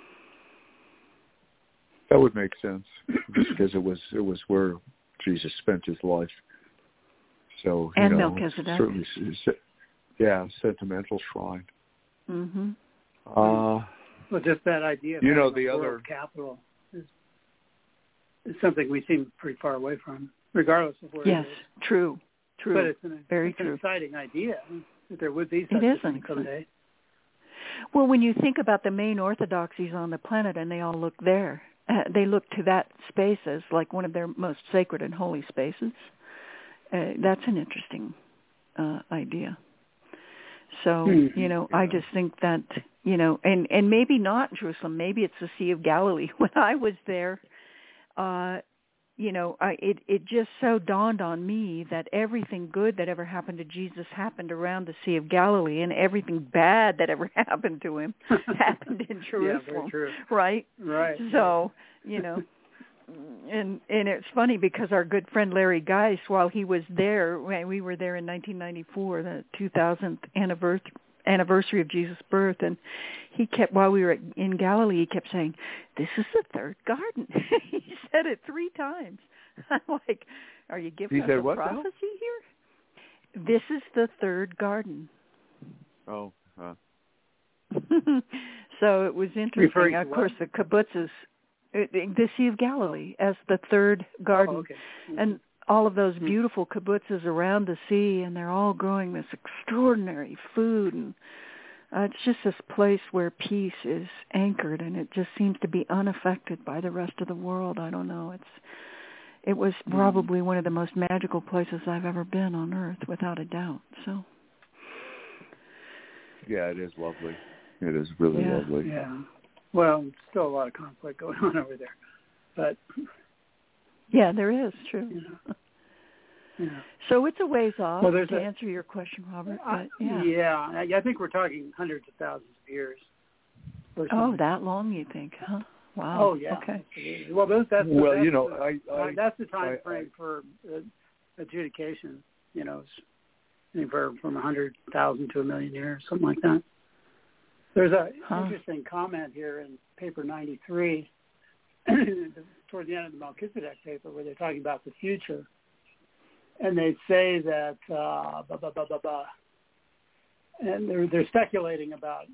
That would make sense, because it was where Jesus spent his life. So and Melchizedek. Certainly, sentimental shrine. Mm-hmm. Well, just that idea of the other world capital is something we seem pretty far away from, regardless of where it is. Yes, true. But it's very an true. exciting idea that there would be such a thing someday. Well, when you think about the main orthodoxies on the planet, and they all look there, they look to that space as like one of their most sacred and holy spaces. That's an interesting idea. So, I just think that, and maybe not Jerusalem, maybe it's the Sea of Galilee. When I was there, it just so dawned on me that everything good that ever happened to Jesus happened around the Sea of Galilee, and everything bad that ever happened to him happened in Jerusalem. Yeah, very true. Right? Right. So, and it's funny because our good friend Larry Geis, while he was there, we were there in 1994, the 2000th anniversary of Jesus' birth, and he kept, while we were in Galilee, he kept saying, "This is the third garden." He said it 3 times. I'm like, are you giving us a prophecy here? This is the third garden. Oh, So it was interesting. Of course, the kibbutzes, the Sea of Galilee as the third garden. Oh, okay. Mm-hmm. And all of those beautiful kibbutzes around the sea, and they're all growing this extraordinary food. And it's just this place where peace is anchored, and it just seems to be unaffected by the rest of the world. I don't know. It was probably one of the most magical places I've ever been on Earth, without a doubt. So. Yeah, it is lovely. It is really lovely. Yeah. Well, still a lot of conflict going on over there, but yeah, there is, true. Yeah. So it's a ways off to answer your question, Robert. But, I think we're talking hundreds of thousands of years. Oh, that long, you think? Huh? Wow. Oh, yeah. Okay. Absolutely. Well, that's the time frame for adjudication. It's anywhere from 100,000 to 1 million years, something like that. There's an interesting comment here in paper 93, toward the end of the Melchizedek paper, where they're talking about the future. And they say that, and they're speculating about,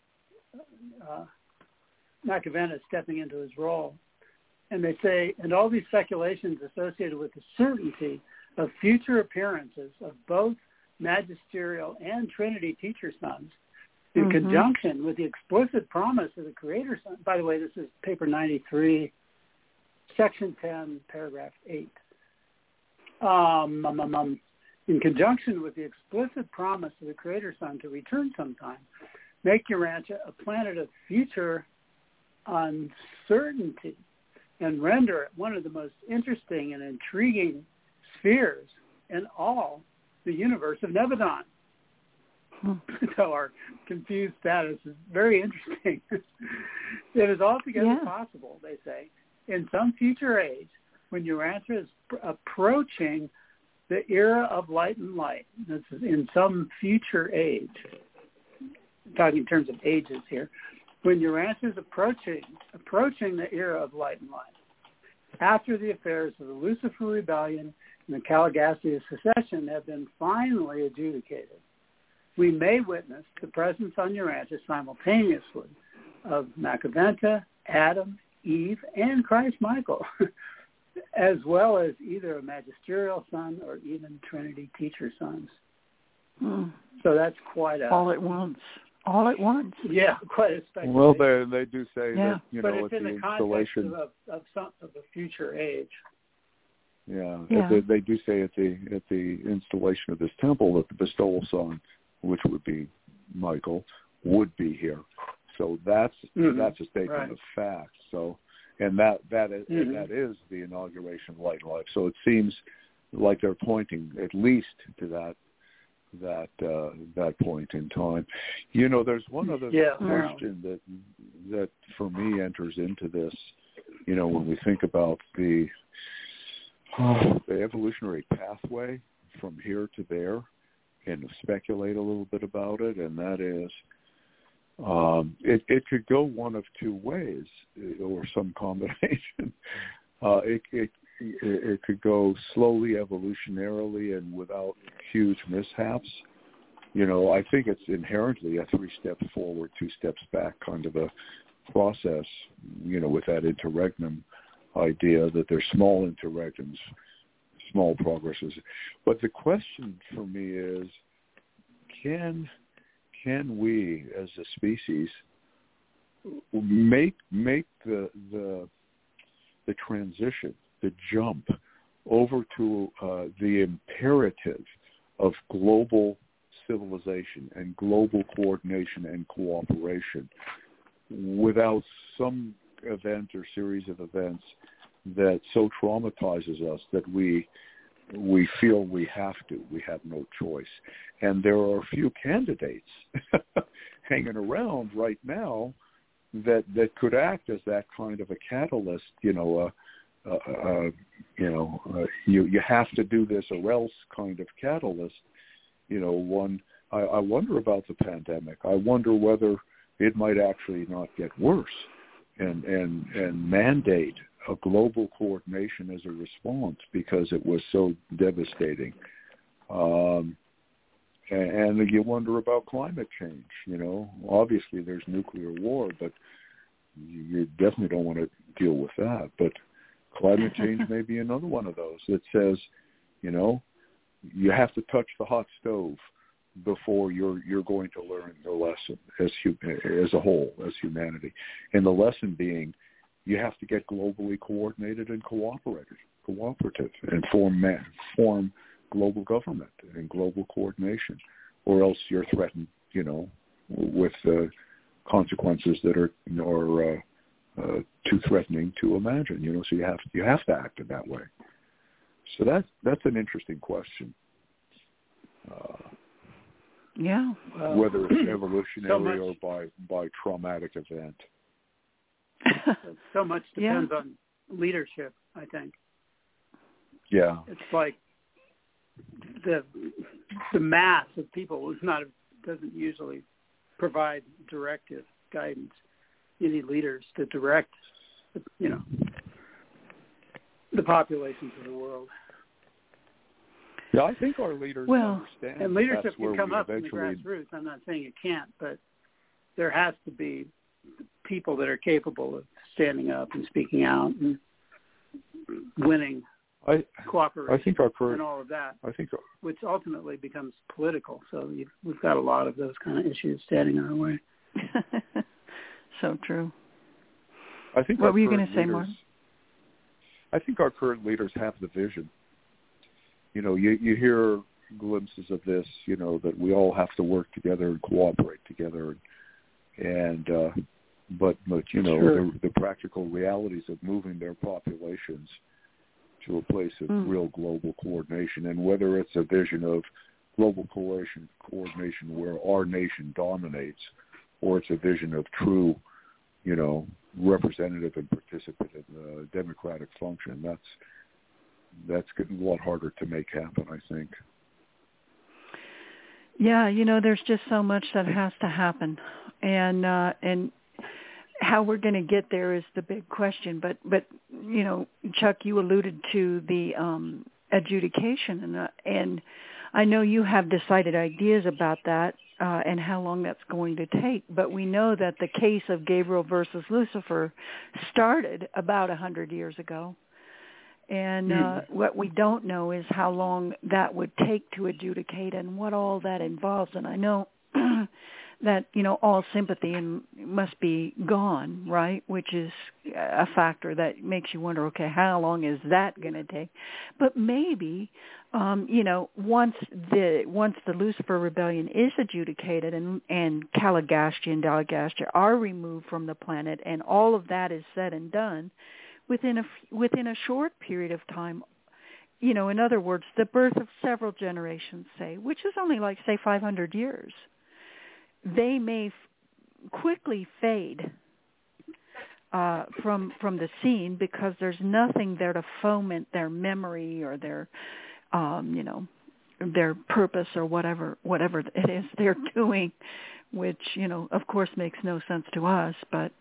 Machiavelli stepping into his role. And they say, and all these speculations associated with the certainty of future appearances of both magisterial and Trinity teacher sons, in conjunction with the explicit promise of the Creator Son. By the way, this is paper 93, section 10, paragraph 8. In conjunction with the explicit promise of the Creator Son to return sometime, make Urantia a planet of future uncertainty and render it one of the most interesting and intriguing spheres in all the universe of Nebadon. So our confused status is very interesting. It is altogether possible, they say, in some future age, when Urantia is approaching the era of light and light. This is in some future age. Talking in terms of ages here. When Uranus is approaching the era of light and light, after the affairs of the Lucifer Rebellion and the Caligasia Secession have been finally adjudicated, we may witness the presence on Uranus simultaneously of Macaventa, Adam, Eve, and Christ Michael, as well as either a magisterial son or even Trinity teacher sons. So that's quite all at once. All at once. Yeah, quite a speculation. Well, they do say that, but know, it's at in the installation of a future age. Yeah. They do say at the installation of this temple that the bestowal son, which would be Michael, would be here. So that's a statement of fact. So, and that is the inauguration of Light and Life. So it seems like they're pointing at least to that point in time. You know, there's one other question that for me enters into this. You know, when we think about the evolutionary pathway from here to there, and speculate a little bit about it, and that is, it could go one of two ways, or some combination. It could go slowly, evolutionarily, and without huge mishaps. You know, I think it's inherently a 3 steps forward, 2 steps back kind of a process, you know, with that interregnum idea that there's small interregnums, small progresses. But the question for me is, can we as a species make the transition, the jump over to the imperative of global civilization and global coordination and cooperation without some event or series of events that so traumatizes us that we feel we have no choice. And there are a few candidates hanging around right now that could act as that kind of a catalyst, you know, you have to do this or else kind of catalyst. You know, one, I wonder about the pandemic. I wonder whether it might actually not get worse and mandate a global coordination as a response because it was so devastating. And you wonder about climate change. You know, obviously there's nuclear war, but you definitely don't want to deal with that. But climate change may be another one of those that says, you know, you have to touch the hot stove before you're going to learn the lesson as a whole, as humanity. And the lesson being, you have to get globally coordinated and cooperative and form global government and global coordination, or else you're threatened, you know, with consequences that are too threatening to imagine. You know, so you have to act in that way. So that's an interesting question. Whether it's evolutionary or by traumatic event. So much depends on leadership, I think. Yeah. It's like the mass of people doesn't usually provide directive guidance. You need leaders to direct, you know, the populations of the world. Yeah, I think our leaders understand. And leadership can come up from the grassroots. I'm not saying it can't, but there has to be people that are capable of standing up and speaking out and winning cooperation and all of that, which ultimately becomes political. So we've got a lot of those kind of issues standing in our way. So true. I think what were you going to say, Martin? I think our current leaders have the vision. You know, you hear glimpses of this, you know, that we all have to work together and cooperate together. And but you know, the practical realities of moving their populations to a place of real global coordination, and whether it's a vision of global coordination where our nation dominates, or it's a vision of true, you know, representative and participative democratic function. that's getting a lot harder to make happen, I think. Yeah, there's just so much that has to happen, and how we're going to get there is the big question. But Chuck, you alluded to the adjudication, and I know you have decided ideas about that and how long that's going to take. But we know that the case of Gabriel versus Lucifer started about 100 years ago. And what we don't know is how long that would take to adjudicate and what all that involves. And I know that, all sympathy must be gone, right, which is a factor that makes you wonder, okay, how long is that going to take? But maybe, once the Lucifer rebellion is adjudicated and Caligastia and Dalagastia are removed from the planet and all of that is said and done, within a short period of time, in other words, the birth of several generations, say, which is only like, say, 500 years, they may quickly fade from the scene because there's nothing there to foment their memory or their purpose or whatever it is they're doing, which, of course makes no sense to us, but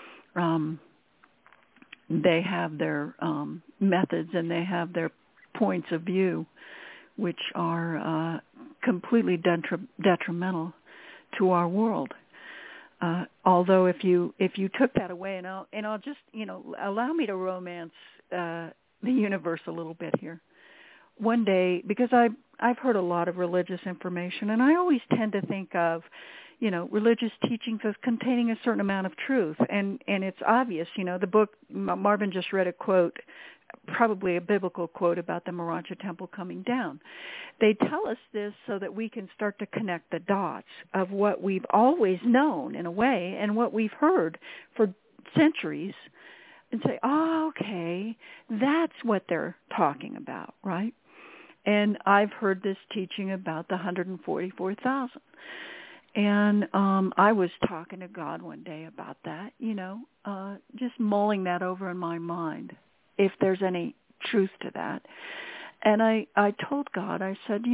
they have their methods and they have their points of view, which are completely detrimental to our world. Although if you took that away, and I'll just allow me to romance the universe a little bit here. One day, because I've heard a lot of religious information, and I always tend to think of religious teachings as containing a certain amount of truth. And it's obvious, the book, Marvin just read a quote, probably a biblical quote about the Morancha temple coming down. They tell us this so that we can start to connect the dots of what we've always known in a way and what we've heard for centuries and say, oh, okay, that's what they're talking about, right? And I've heard this teaching about the 144,000. And I was talking to God one day about that, just mulling that over in my mind, if there's any truth to that. And I told God, I said,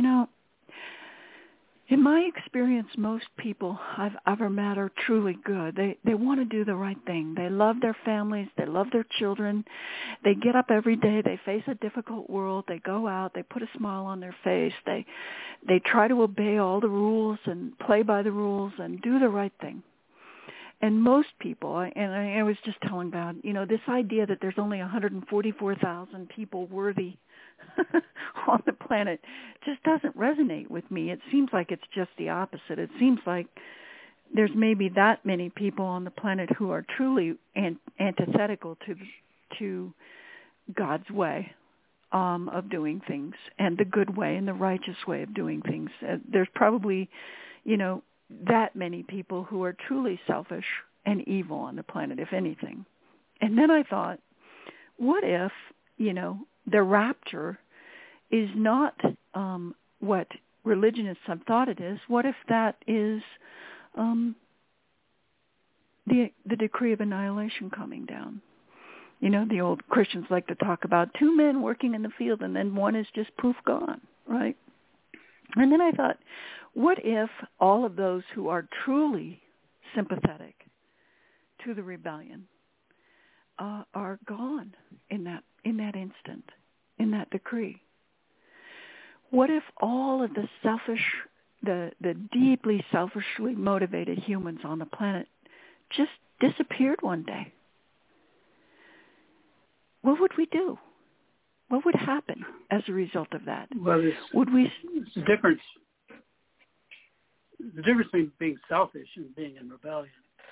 in my experience, most people I've ever met are truly good. They want to do the right thing. They love their families. They love their children. They get up every day. They face a difficult world. They go out. They put a smile on their face. They try to obey all the rules and play by the rules and do the right thing. And most people, and I was just telling God, this idea that there's only 144,000 people worthy on the planet just doesn't resonate with me. It seems like it's just the opposite. It seems like there's maybe that many people on the planet who are truly antithetical to God's way of doing things and the good way and the righteous way of doing things. There's probably, that many people who are truly selfish and evil on the planet, if anything. And then I thought, what if, the rapture is not what religionists have thought it is? What if that is the decree of annihilation coming down? The old Christians like to talk about two men working in the field and then one is just poof gone, right? And then I thought, what if all of those who are truly sympathetic to the rebellion are gone in that instant, in that decree? What if all of the the deeply selfishly motivated humans on the planet just disappeared one day? What would we do? What would happen as a result of that? Well, it's the difference. The difference between being selfish and being in rebellion.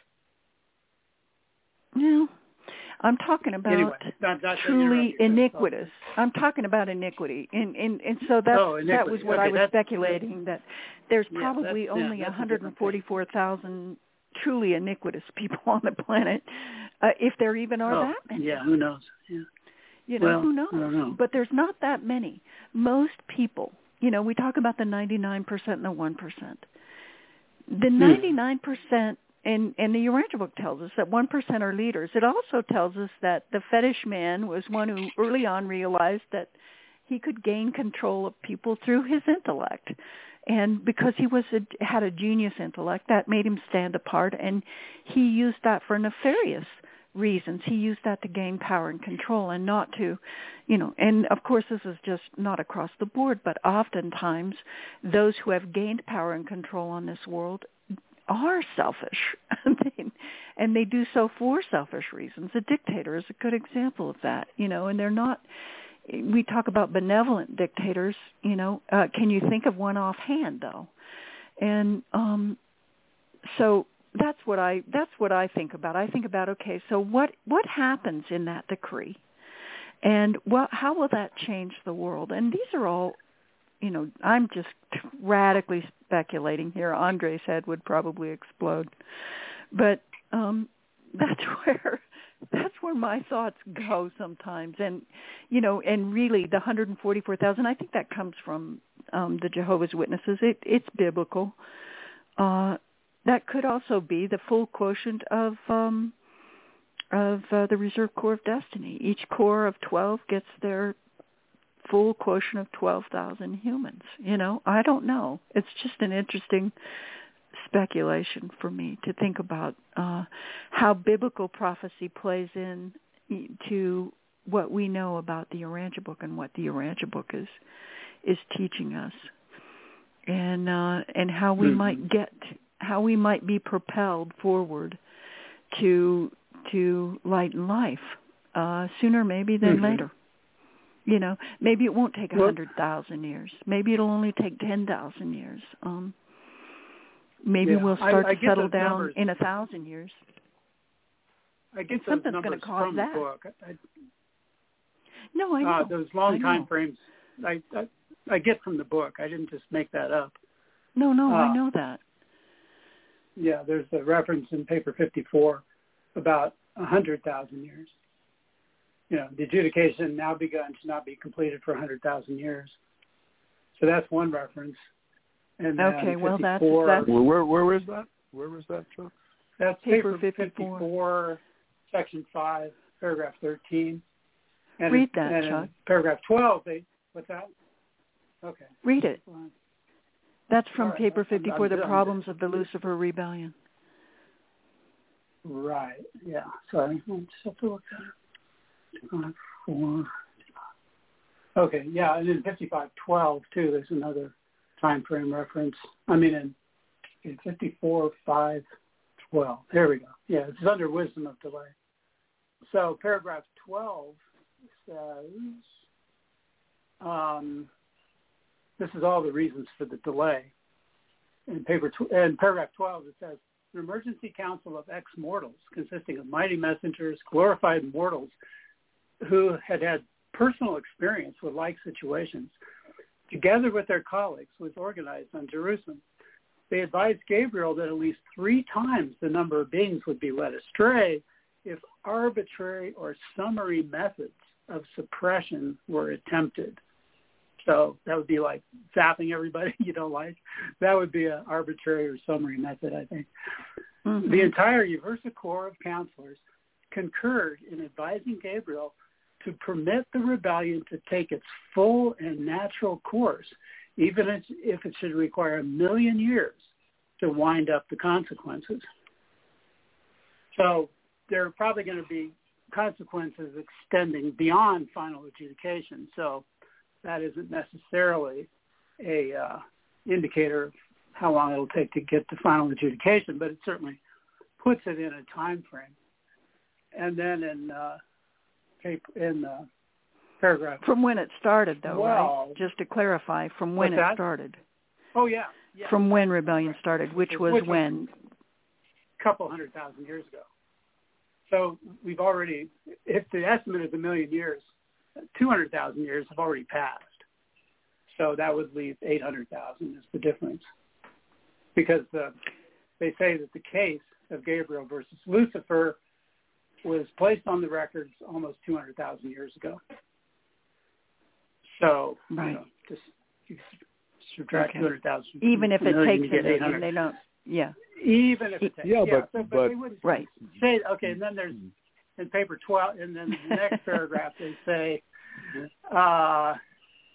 Yeah, I'm talking about not truly iniquitous. I'm talking about iniquity, and so that was what I was speculating, that there's probably only 144,000 truly iniquitous people on the planet, if there even are that many. Yeah, who knows? Yeah. Who knows? I don't know. But there's not that many. Most people, we talk about the 99% and the 1%. The 99%, and the Urantia book tells us that 1% are leaders. It also tells us that the fetish man was one who early on realized that he could gain control of people through his intellect. And because he had a genius intellect, that made him stand apart, and he used that for nefarious reasons. He used that to gain power and control, and not to, and of course this is just not across the board, but oftentimes those who have gained power and control on this world are selfish, and they do so for selfish reasons. A dictator is a good example of that, and they're not. We talk about benevolent dictators, can you think of one offhand though? And so that's what I think about. I think about, okay, so what happens in that decree? And how will that change the world? And these are all, I'm just radically speculating here. Andre's head would probably explode. But that's where my thoughts go sometimes. And, and really the 144,000, I think that comes from the Jehovah's Witnesses. It's biblical. That could also be the full quotient of the Reserve Corps of Destiny. Each Corps of 12 gets their full quotient of 12,000 humans. I don't know. It's just an interesting speculation for me to think about how biblical prophecy plays in to what we know about the Urantia book and what the Urantia book is teaching us, and how we might be propelled forward to light and life sooner maybe than later. Maybe it won't take 100,000 years. Maybe it'll only take 10,000 years. Maybe we'll start to settle down numbers in 1,000 years. I get those something's numbers going to cause from that. the book. No, I know. Those long time frames, I get from the book. I didn't just make that up. No, I know that. Yeah, there's a reference in paper 54 about 100,000 years. The adjudication now begun to not be completed for 100,000 years. So that's one reference. And okay, well, that's where is that? Where was that, Chuck? That's paper 54, section 5, paragraph 13. And read that, Chuck. Paragraph 12, what's that? Okay. Read it. That's from right, paper 54, I'm the problems of the Lucifer rebellion. Right, yeah. Sorry, I just have to look at it. 4. Okay, yeah, and in 55:12, too, there's another time frame reference. I mean, in 54:5:12. There we go. Yeah, it's under wisdom of delay. So paragraph 12 says, this is all the reasons for the delay. In paragraph 12, it says, an emergency council of ex-mortals consisting of mighty messengers, glorified mortals who had personal experience with like situations, together with their colleagues, was organized on Jerusalem. They advised Gabriel that at least 3 times the number of beings would be led astray if arbitrary or summary methods of suppression were attempted. So that would be like zapping everybody you don't like. That would be an arbitrary or summary method, I think. Mm-hmm. The entire Uversa Corps of counselors concurred in advising Gabriel to permit the rebellion to take its full and natural course, even if it should require 1,000,000 years to wind up the consequences. So there are probably going to be consequences extending beyond final adjudication. So that isn't necessarily a indicator of how long it'll take to get to final adjudication, but it certainly puts it in a time frame. And then in paragraph from when it started, though, 12, right? Just to clarify, from when it started. Oh, yeah. From when rebellion started, which was when? A couple 100,000 years ago. So we've already, if the estimate is 1,000,000 years, 200,000 years have already passed. So that would leave 800,000 is the difference. Because they say that the case of Gabriel versus Lucifer was placed on the records almost 200,000 years ago. So, right. Just subtract 200,000. Even if it takes them, they don't, yeah. Even if it takes, but they wouldn't say, okay, and then there's, in paper 12, and then the next paragraph they say,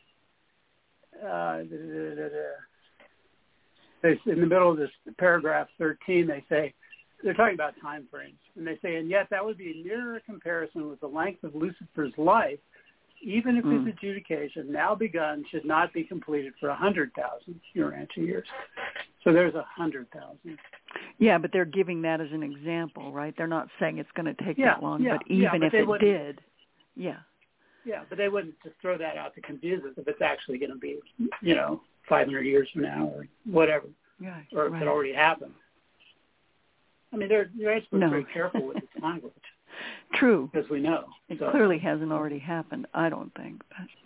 in the middle of this paragraph 13, they say, they're talking about time frames, and they say, and yet that would be a nearer comparison with the length of Lucifer's life, even if his adjudication now begun should not be completed for 100,000 Urantia years. So there's 100,000. Yeah, but they're giving that as an example, right? They're not saying it's going to take that long, but even if it did, Yeah, but they wouldn't just throw that out to confuse us if it's actually going to be, 500 years from now or whatever, or if it already happened. I mean, they're very careful with this language. True. As we know. It clearly hasn't already happened, I don't think.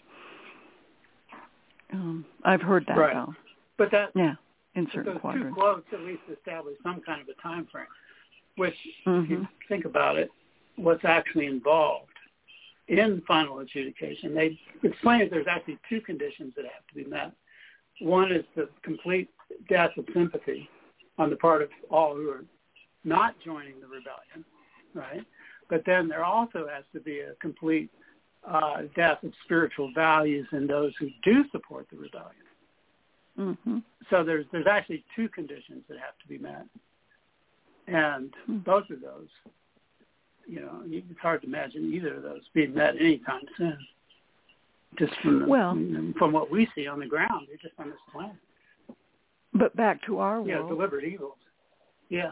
But, I've heard that, though. But that, in certain quadrants. Two quotes at least establish some kind of a time frame, which, if you think about it, what's actually involved in final adjudication. They explain that there's actually two conditions that have to be met. One is the complete death of sympathy on the part of all who are not joining the rebellion, right? But then there also has to be a complete death of spiritual values in those who do support the rebellion. Mm-hmm. So there's actually two conditions that have to be met. And both of those, it's hard to imagine either of those being met anytime soon. Just from what we see on the ground, they're just on this planet. But back to our world. Yeah, deliberate evils. Yeah.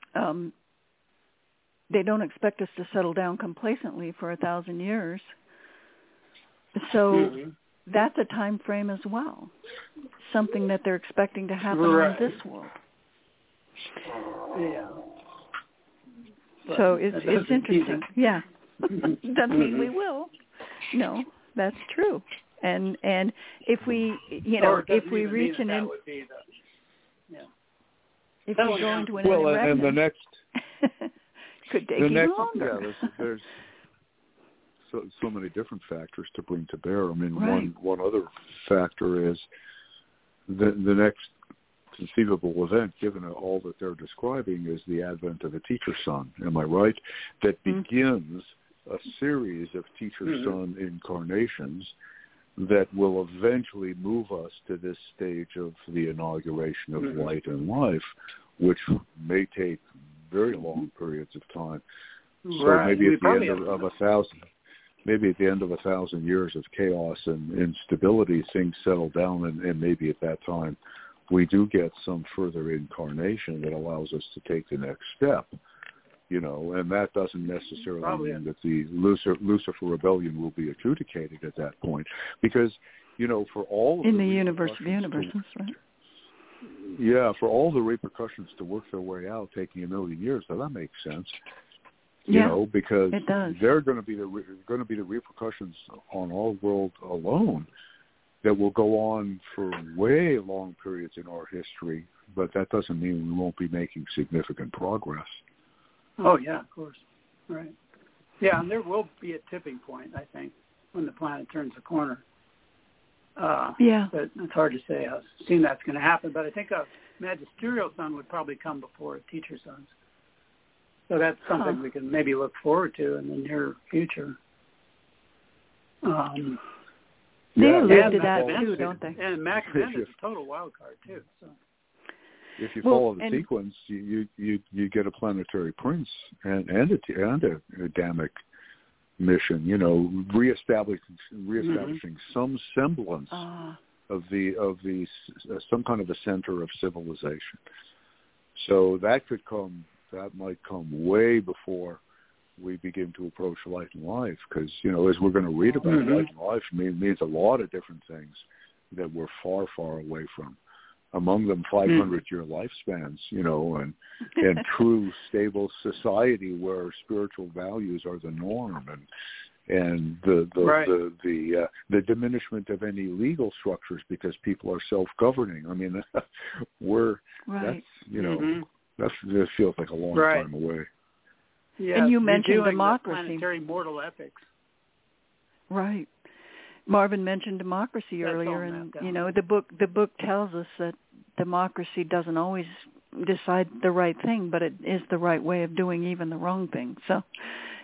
They don't expect us to settle down complacently for 1,000 years. So that's a time frame as well. Something that they're expecting to happen in this world. Yeah. So it's interesting. Yeah. Doesn't mean we will. No, that's true. And if we, if we reach an end, if we go into an and the next could take even longer. Yeah, there's so many different factors to bring to bear. I mean, one other factor is the next conceivable event, given all that they're describing, is the advent of a teacher son. Am I right? That begins a series of teacher son incarnations that will eventually move us to this stage of the inauguration of light and life, which may take very long periods of time. So maybe at the end of 1,000, maybe at the end of 1,000 years of chaos and instability, things settle down, and maybe at that time we do get some further incarnation that allows us to take the next step. And that doesn't necessarily mean that the Lucifer rebellion will be adjudicated at that point, because, for all of in the universe of universes, right? Yeah, for all the repercussions to work their way out, taking 1,000,000 years, now that makes sense. Because they're going to be the repercussions on our world alone that will go on for way long periods in our history, but that doesn't mean we won't be making significant progress. Oh, yeah, of course. Right. Yeah, and there will be a tipping point, I think, when the planet turns a corner. But it's hard to say how soon that's going to happen. But I think a magisterial son would probably come before a teacher son. So that's something we can maybe look forward to in the near future. They allude to that too, don't they? And Macbeth is a total wild card too. So. If you follow the sequence, you get a planetary prince and a Adamic mission. Reestablishing some semblance of the some kind of a center of civilization. So that might come way before we begin to approach light and life, because as we're going to read about, light and life means a lot of different things that we're far, far away from. Among them, 500-year lifespans, and true stable society where spiritual values are the norm, and the diminishment of any legal structures because people are self-governing. I mean, that feels like a long time away. Yeah, and you mentioned democracy. Planetary mortal ethics. Right. Marvin mentioned democracy earlier, and the book tells us that democracy doesn't always decide the right thing, but it is the right way of doing even the wrong thing. So,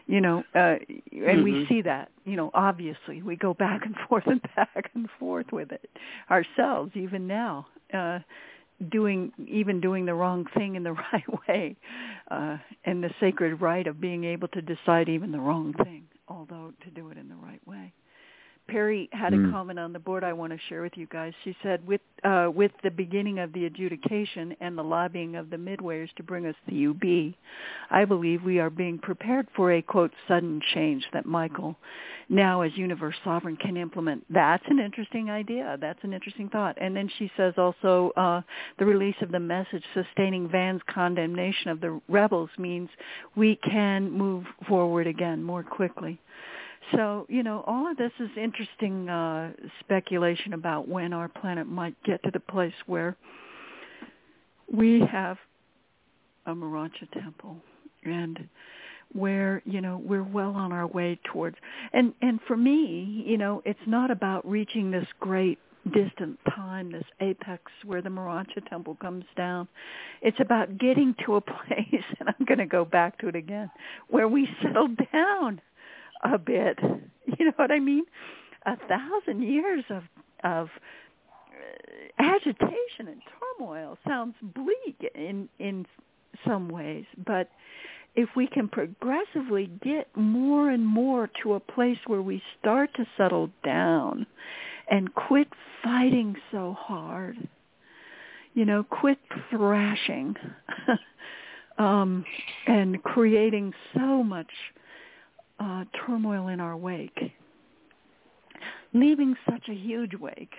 And we see that, obviously we go back and forth with it ourselves, even now, doing the wrong thing in the right way, and the sacred right of being able to decide even the wrong thing, although to do it in the right way. Perry had a comment on the board I want to share with you guys. She said, with the beginning of the adjudication and the lobbying of the midwayers to bring us the UB, I believe we are being prepared for a, quote, sudden change that Michael, now as universe sovereign, can implement. That's an interesting idea. That's an interesting thought. And then she says also the release of the message sustaining Van's condemnation of the rebels means we can move forward again more quickly. So, all of this is interesting speculation about when our planet might get to the place where we have a Morontia temple and where, we're well on our way towards. And for me, it's not about reaching this great distant time, this apex where the Morontia temple comes down. It's about getting to a place, and I'm going to go back to it again, where we settle down a bit. You know what I mean? 1,000 years of agitation and turmoil sounds bleak in some ways, but if we can progressively get more and more to a place where we start to settle down and quit fighting so hard, quit thrashing and creating so much turmoil in our wake, leaving such a huge wake,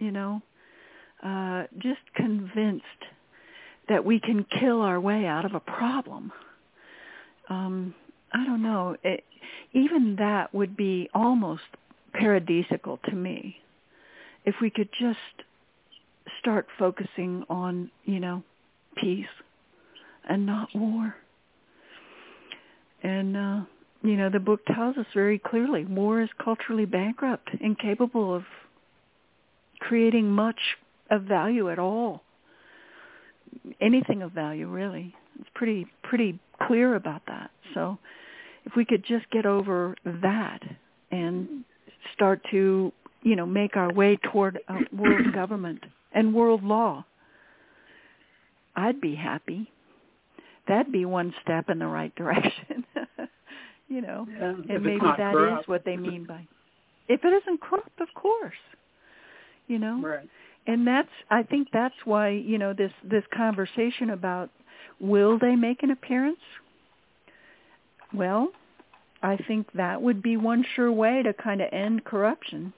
just convinced that we can kill our way out of a problem. I don't know. Even that would be almost paradisiacal to me if we could just start focusing on, peace and not war. And, the book tells us very clearly war is culturally bankrupt, incapable of creating much of value at all. Anything of value, really. It's pretty clear about that. So if we could just get over that and start to, make our way toward world government and world law, I'd be happy. That'd be one step in the right direction. And maybe that corrupt. Is what they mean by, if it isn't corrupt, of course, Right. And I think that's why, this conversation about will they make an appearance? Well, I think that would be one sure way to kind of end corruption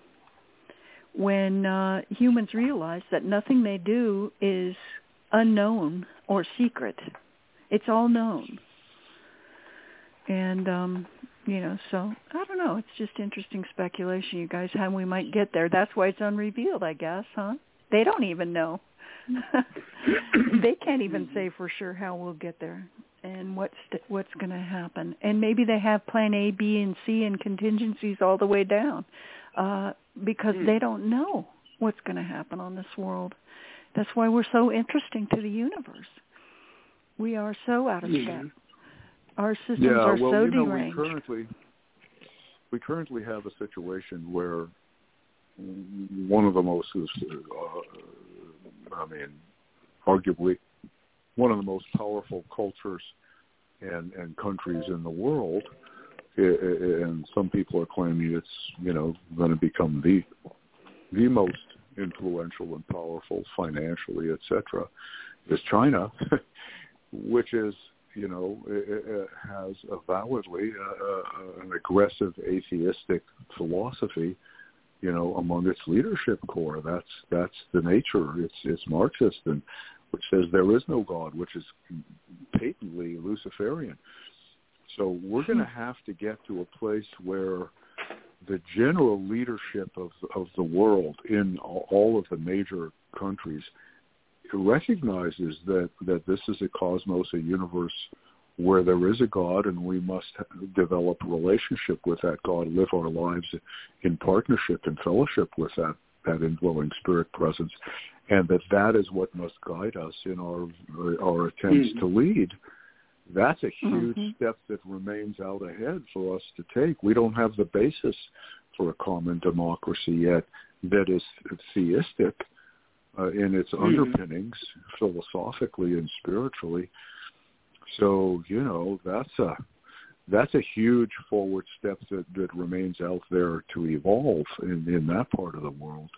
when humans realize that nothing they do is unknown or secret. It's all known. And, so I don't know. It's just interesting speculation, you guys, how we might get there. That's why it's unrevealed, I guess, huh? They don't even know. They can't even say for sure how we'll get there and what's going to happen. And maybe they have plan A, B, and C and contingencies all the way down because they don't know what's going to happen on this world. That's why we're so interesting to the universe. We are so out of step. Our systems are so deranged. We currently have a situation where one of the most, arguably one of the most powerful cultures and countries in the world, and some people are claiming it's, going to become the most influential and powerful financially, etc., is China, which is, it has avowedly an aggressive atheistic philosophy, among its leadership core. That's the nature. It's Marxist, and which says there is no God, which is patently Luciferian. So we're going to have to get to a place where the general leadership of the world in all of the major countries recognizes that this is a cosmos, a universe where there is a God, and we must develop a relationship with that God, live our lives in partnership and fellowship with that indwelling spirit presence, and that is what must guide us in our attempts to lead that's a huge step that remains out ahead for us to take. We don't have the basis for a common democracy yet that is theistic in its underpinnings, philosophically and spiritually. So, that's a huge forward step that remains out there to evolve in that part of the world.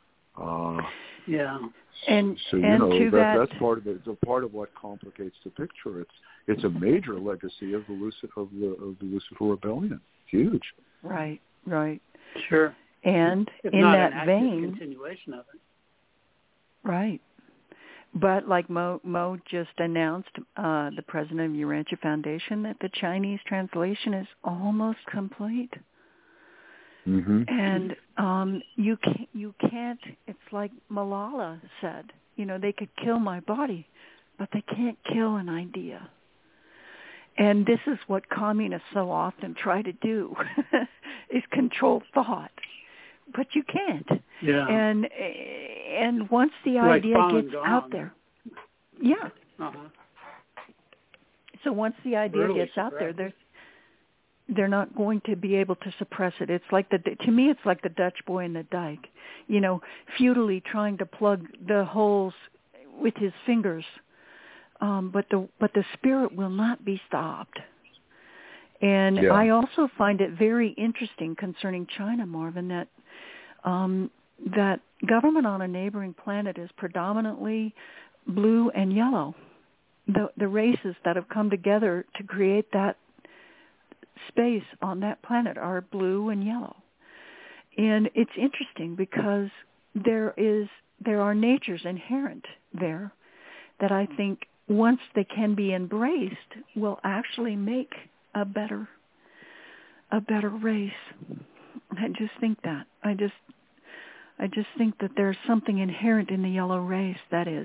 And so that's part of it. It's a part of what complicates the picture. It's a major legacy of the Lucifer Rebellion. Huge. Right. Sure. And if in not that an vein, continuation of it. Right. But like Mo just announced, the president of Urantia Foundation, that the Chinese translation is almost complete. Mm-hmm. And you can't. It's like Malala said. They could kill my body, but they can't kill an idea. And this is what communists so often try to do: is control thought. But you can't. Yeah. And once the like idea Falun gets Gong. out there, yeah. Uh-huh. So once the idea Brutally gets out there, suppressed. they're not going to be able to suppress it. It's like to me, it's like the Dutch boy in the dike, futilely trying to plug the holes with his fingers, but the spirit will not be stopped. And I also find it very interesting concerning China, Marvin, that that government on a neighboring planet is predominantly blue and yellow. The races that have come together to create that space on that planet are blue and yellow. And it's interesting because there are natures inherent there that I think once they can be embraced will actually make a better race. I just think that. I just think that there's something inherent in the yellow race that is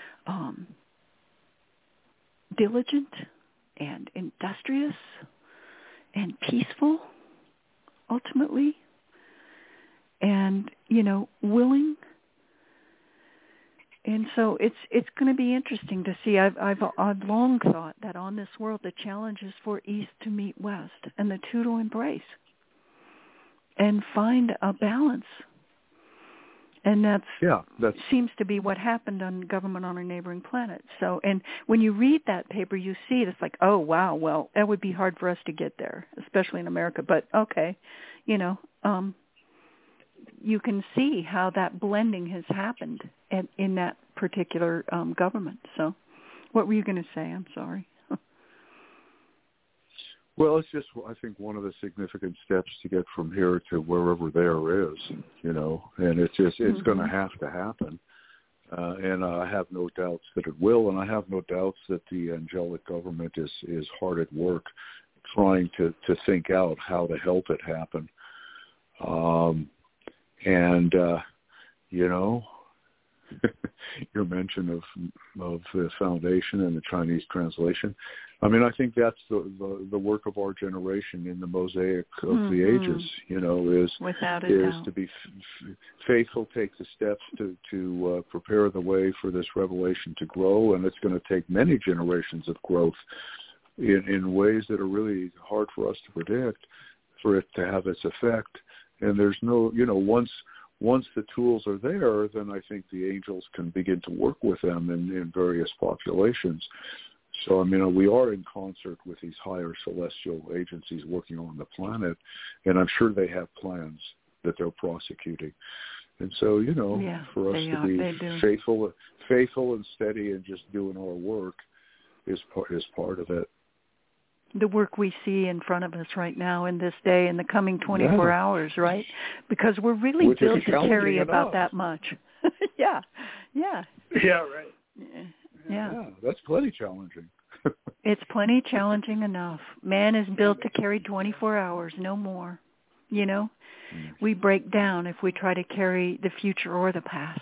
diligent and industrious and peaceful, ultimately, and willing. And so it's going to be interesting to see. I've long thought that on this world the challenge is for East to meet West and the two to embrace and find a balance. And that seems to be what happened on Government on a Neighboring Planet. So, and when you read that paper, you see it. It's like, oh wow, well, that would be hard for us to get there, especially in America. But okay, you can see how that blending has happened in that particular government. So, what were you going to say? I'm sorry. Well, it's just, I think, one of the significant steps to get from here to wherever there is, and it's going to have to happen. And I have no doubts that it will, and I have no doubts that the angelic government is hard at work trying to think out how to help it happen. Your mention of the foundation and the Chinese translation. I mean, I think that's the work of our generation in the mosaic of the ages. Is to be faithful, take the steps to prepare the way for this revelation to grow, and it's going to take many generations of growth in ways that are really hard for us to predict, for it to have its effect. And there's no, once the tools are there, then I think the angels can begin to work with them in various populations. So, I mean, we are in concert with these higher celestial agencies working on the planet, and I'm sure they have plans that they're prosecuting. And so, for us to be faithful and steady and just doing our work is part of it. The work we see in front of us right now in this day, in the coming 24 hours, right? Because we're really built to carry about that much. Yeah. Yeah, right. Yeah, that's plenty challenging. It's plenty challenging enough. Man is built to carry 24 hours, no more. We break down if we try to carry the future or the past.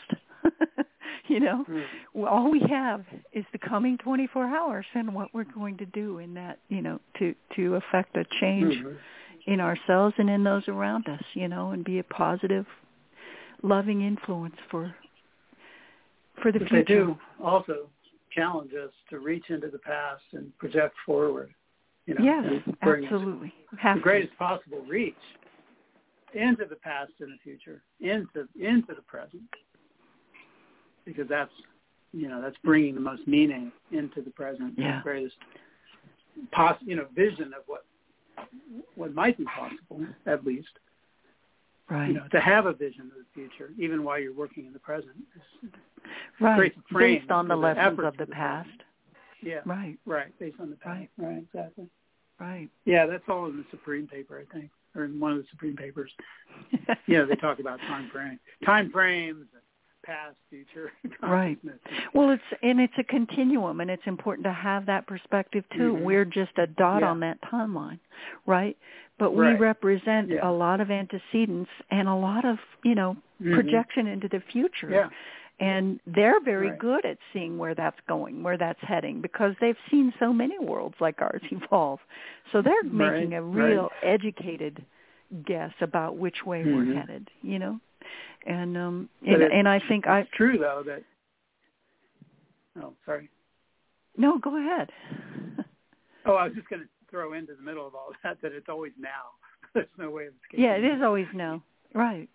All we have is the coming 24 hours and what we're going to do in that, to affect a change in ourselves and in those around us, and be a positive, loving influence for the future. They do also challenge us to reach into the past and project forward. Yes, absolutely. The greatest possible reach into the past and the future, into the present, because that's bringing the most meaning into the present. Yeah. The greatest vision of what might be possible, at least. Right. To have a vision of the future, even while you're working in the present. Right. Frame based on the lessons of the past. Yeah. Right. Right. Based on the past. Right. Exactly. Right. Yeah, that's all in the Supreme paper, I think, or in one of the Supreme papers. They talk about time frames, past, future. Right. Well, it's a continuum, and it's important to have that perspective too. Mm-hmm. We're just a dot on that timeline, right? But we represent a lot of antecedents and a lot of projection into the future. Yeah. And they're very good at seeing where that's going, where that's heading, because they've seen so many worlds like ours evolve. So they're making a real educated guess about which way we're headed, And and I think it's true though that. Oh, sorry. No, go ahead. I was just going to throw into the middle of all that it's always now. There's no way of escaping. Yeah, it is always now. Right.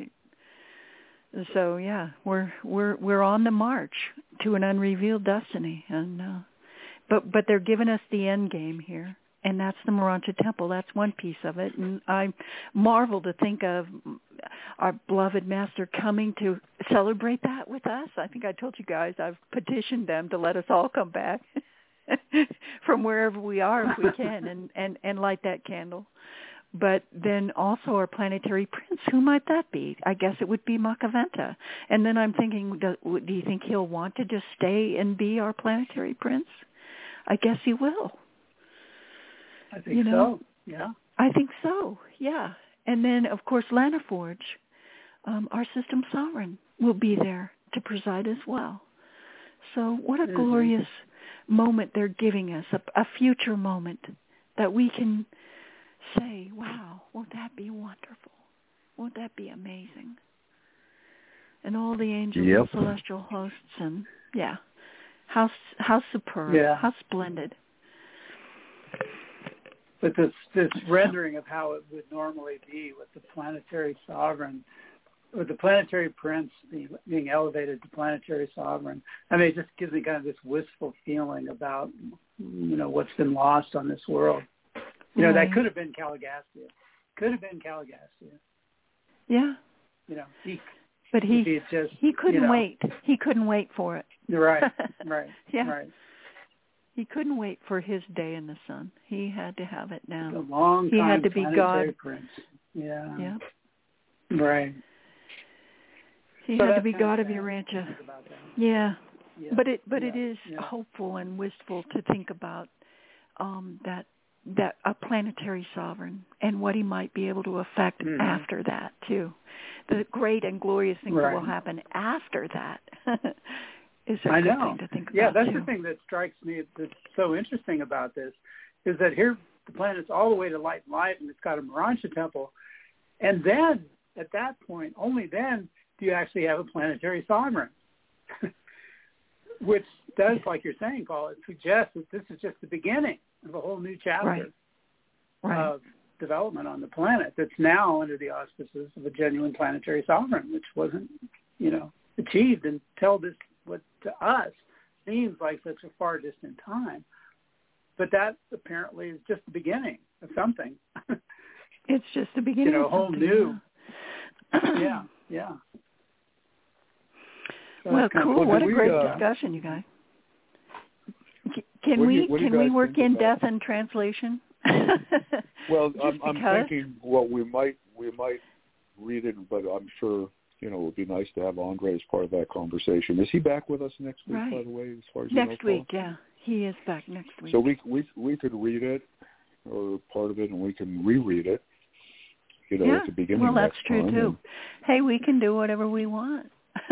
So we're on the march to an unrevealed destiny, and but they're giving us the end game here, and that's the Morontia Temple. That's one piece of it, and I marvel to think of our beloved Master coming to celebrate that with us. I think I told you guys I've petitioned them to let us all come back from wherever we are if we can, and light that candle. But then also our planetary prince, who might that be? I guess it would be Makaventa. And then I'm thinking, do you think he'll want to just stay and be our planetary prince? I guess he will. I think so, yeah. I think so, yeah. And then, of course, Lanaforge, our system sovereign, will be there to preside as well. So what a glorious moment they're giving us, a future moment that we can say, wow, won't that be wonderful? Won't that be amazing? And all the angels and celestial hosts, and how superb, how splendid. But this rendering of how it would normally be with the planetary sovereign, with the planetary prince being elevated to planetary sovereign, I mean, it just gives me kind of this wistful feeling about, what's been lost on this world. That could have been Caligastia. Yeah. But he couldn't wait. He couldn't wait for it. Right. Yeah. Right. He couldn't wait for his day in the sun. He had to have it now. A long time. He had to be God. Prince. Yeah. Yeah. Right. He had to be God of Urantia. Yeah. But it is hopeful and wistful to think about that a planetary sovereign and what he might be able to affect after that too. The great and glorious things that will happen after that is a good thing to think about. Yeah, that's the thing that strikes me that's so interesting about this, is that here the planet's all the way to light and light, and it's got a Morontia temple, and then at that point, only then do you actually have a planetary sovereign, which does, like you're saying, Paul, it suggests that this is just the beginning of a whole new chapter of development on the planet that's now under the auspices of a genuine planetary sovereign, which wasn't, achieved until this, what to us seems like such a far distant time. But that apparently is just the beginning of something. It's just the beginning of a whole new. Yeah. So well, cool. What a great discussion, you guys. Can we work in death and translation? Well, I'm thinking we might read it, but I'm sure it would be nice to have Andre as part of that conversation. Is he back with us next week? By the way, as far as next week, yeah, he is back next week. So we could read it or part of it, and we can reread it. At the beginning. Well, that's true too. Hey, we can do whatever we want.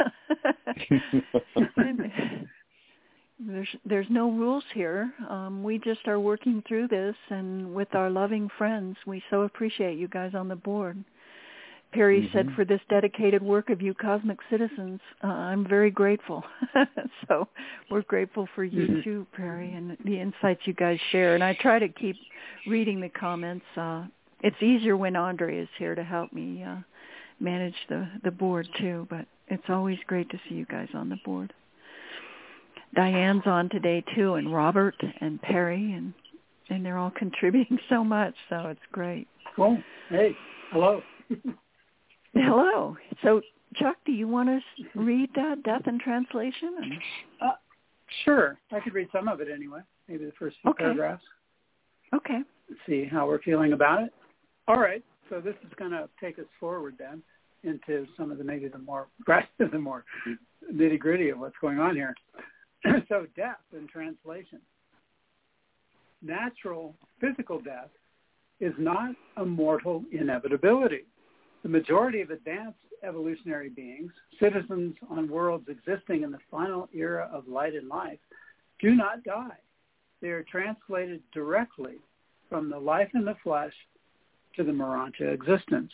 There's no rules here. We just are working through this, and with our loving friends, we so appreciate you guys on the board. Perry said, for this dedicated work of you cosmic citizens, I'm very grateful. So we're grateful for you too, Perry, and the insights you guys share. And I try to keep reading the comments. It's easier when Andre is here to help me manage the board too, but it's always great to see you guys on the board. Diane's on today too, and Robert and Perry, and they're all contributing so much, so it's great. Cool. Hey, hello. Hello. So, Chuck, do you want to read Death in Translation? Sure. I could read some of it anyway, maybe the first few paragraphs. Okay. See how we're feeling about it. All right. So this is going to take us forward then into some of the maybe the more nitty-gritty of what's going on here. So death in translation. Natural physical death is not a mortal inevitability. The majority of advanced evolutionary beings, citizens on worlds existing in the final era of light and life, do not die. They are translated directly from the life in the flesh to the Morontia existence.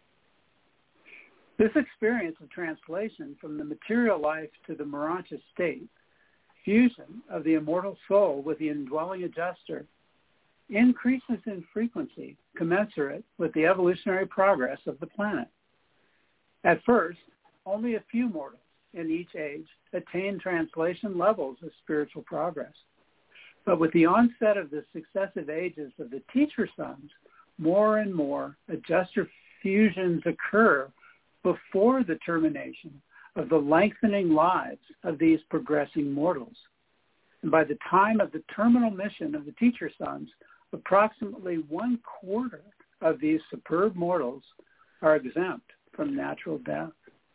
This experience of translation from the material life to the Morontia state, fusion of the immortal soul with the indwelling adjuster, increases in frequency commensurate with the evolutionary progress of the planet. At first, only a few mortals in each age attain translation levels of spiritual progress. But with the onset of the successive ages of the teacher sons, more and more adjuster fusions occur before the termination of the lengthening lives of these progressing mortals. And by the time of the terminal mission of the teacher sons, approximately 1/4 of these superb mortals are exempt from natural death.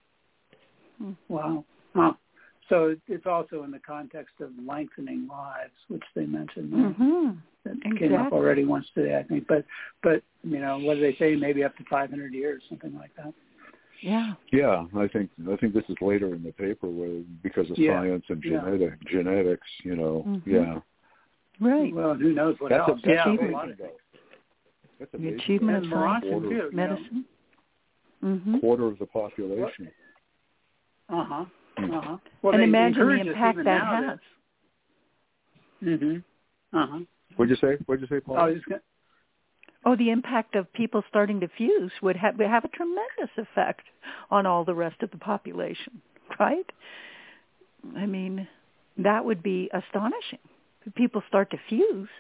Wow. Huh. So it's also in the context of lengthening lives, which they mentioned. That came up already once today, I think. But you know, what do they say? Maybe up to 500 years, something like that. Yeah. Yeah, I think this is later in the paper where because of science and genetics, you know. Yeah. Right. Well, who knows what else? That's a lot of things. That's a the achievement of science too, medicine. Quarter of the population. Well, and imagine the impact that has. What'd you say, Paul? The impact of people starting to fuse would have a tremendous effect on all the rest of the population, right? I mean, that would be astonishing. People start to fuse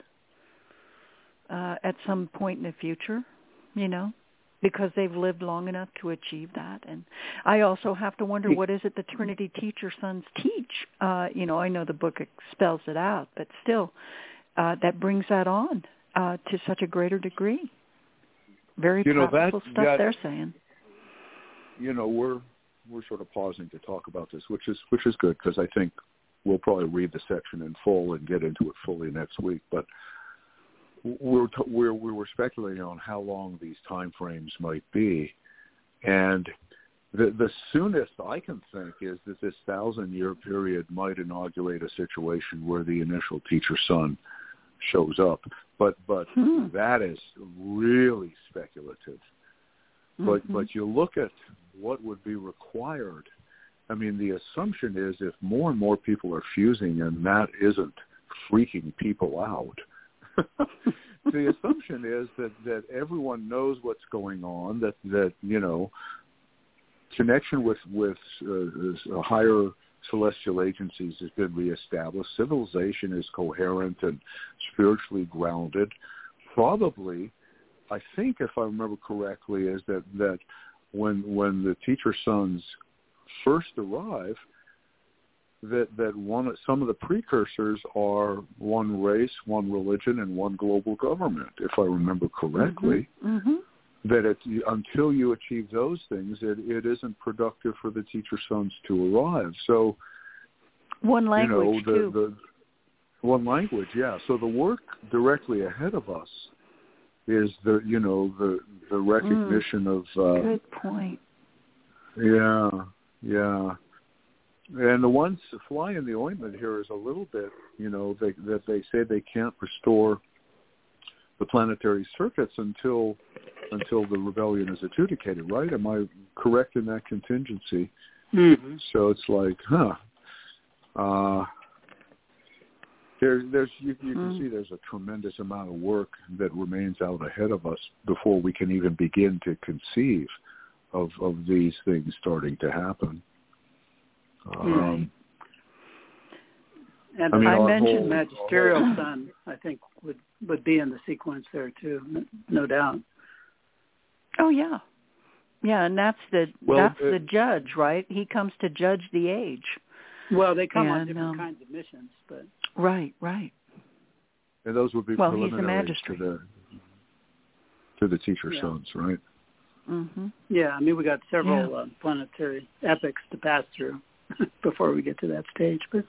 at some point in the future, you know, because they've lived long enough to achieve that. And I also have to wonder, what is it the Trinity teacher sons teach? You know, I know the book spells it out, but still, that brings that on to such a greater degree. Very powerful stuff they're saying. You know, we're sort of pausing to talk about this, which is good, because I think we'll probably read the section in full and get into it fully next week. But we were speculating on how long these time frames might be, and the soonest I can think is that this 1,000-year period might inaugurate a situation where the initial teacher son shows up, but that is really speculative. But you look at what would be required. I mean, the assumption is if more and more people are fusing and that isn't freaking people out, the assumption is that everyone knows what's going on, that you know, connection with higher celestial agencies has been reestablished. Civilization is coherent and spiritually grounded. Probably, I think, if I remember correctly, is that when the teacher sons first arrive, that some of the precursors are one race, one religion, and one global government, if I remember correctly. That until you achieve those things, it isn't productive for the teacher sons to arrive. So, one language, too. One language, yeah. So the work directly ahead of us is the recognition of. Good point. Yeah. And the ones fly in the ointment here is a little bit, you know, that they say they can't restore the planetary circuits until the rebellion is adjudicated, right? Am I correct in that contingency? Mm-hmm. So it's like, you can see there's a tremendous amount of work that remains out ahead of us before we can even begin to conceive of these things starting to happen. Right. And I mentioned magisterial son, I think would be in the sequence there too, no doubt. Oh yeah, and that's the judge, right? He comes to judge the age. Well, they come on different kinds of missions, but right. And those would be he's a preliminaries magistrate to the teacher sons, right? Mm-hmm. Yeah, I mean we got several planetary epics to pass through before we get to that stage, but.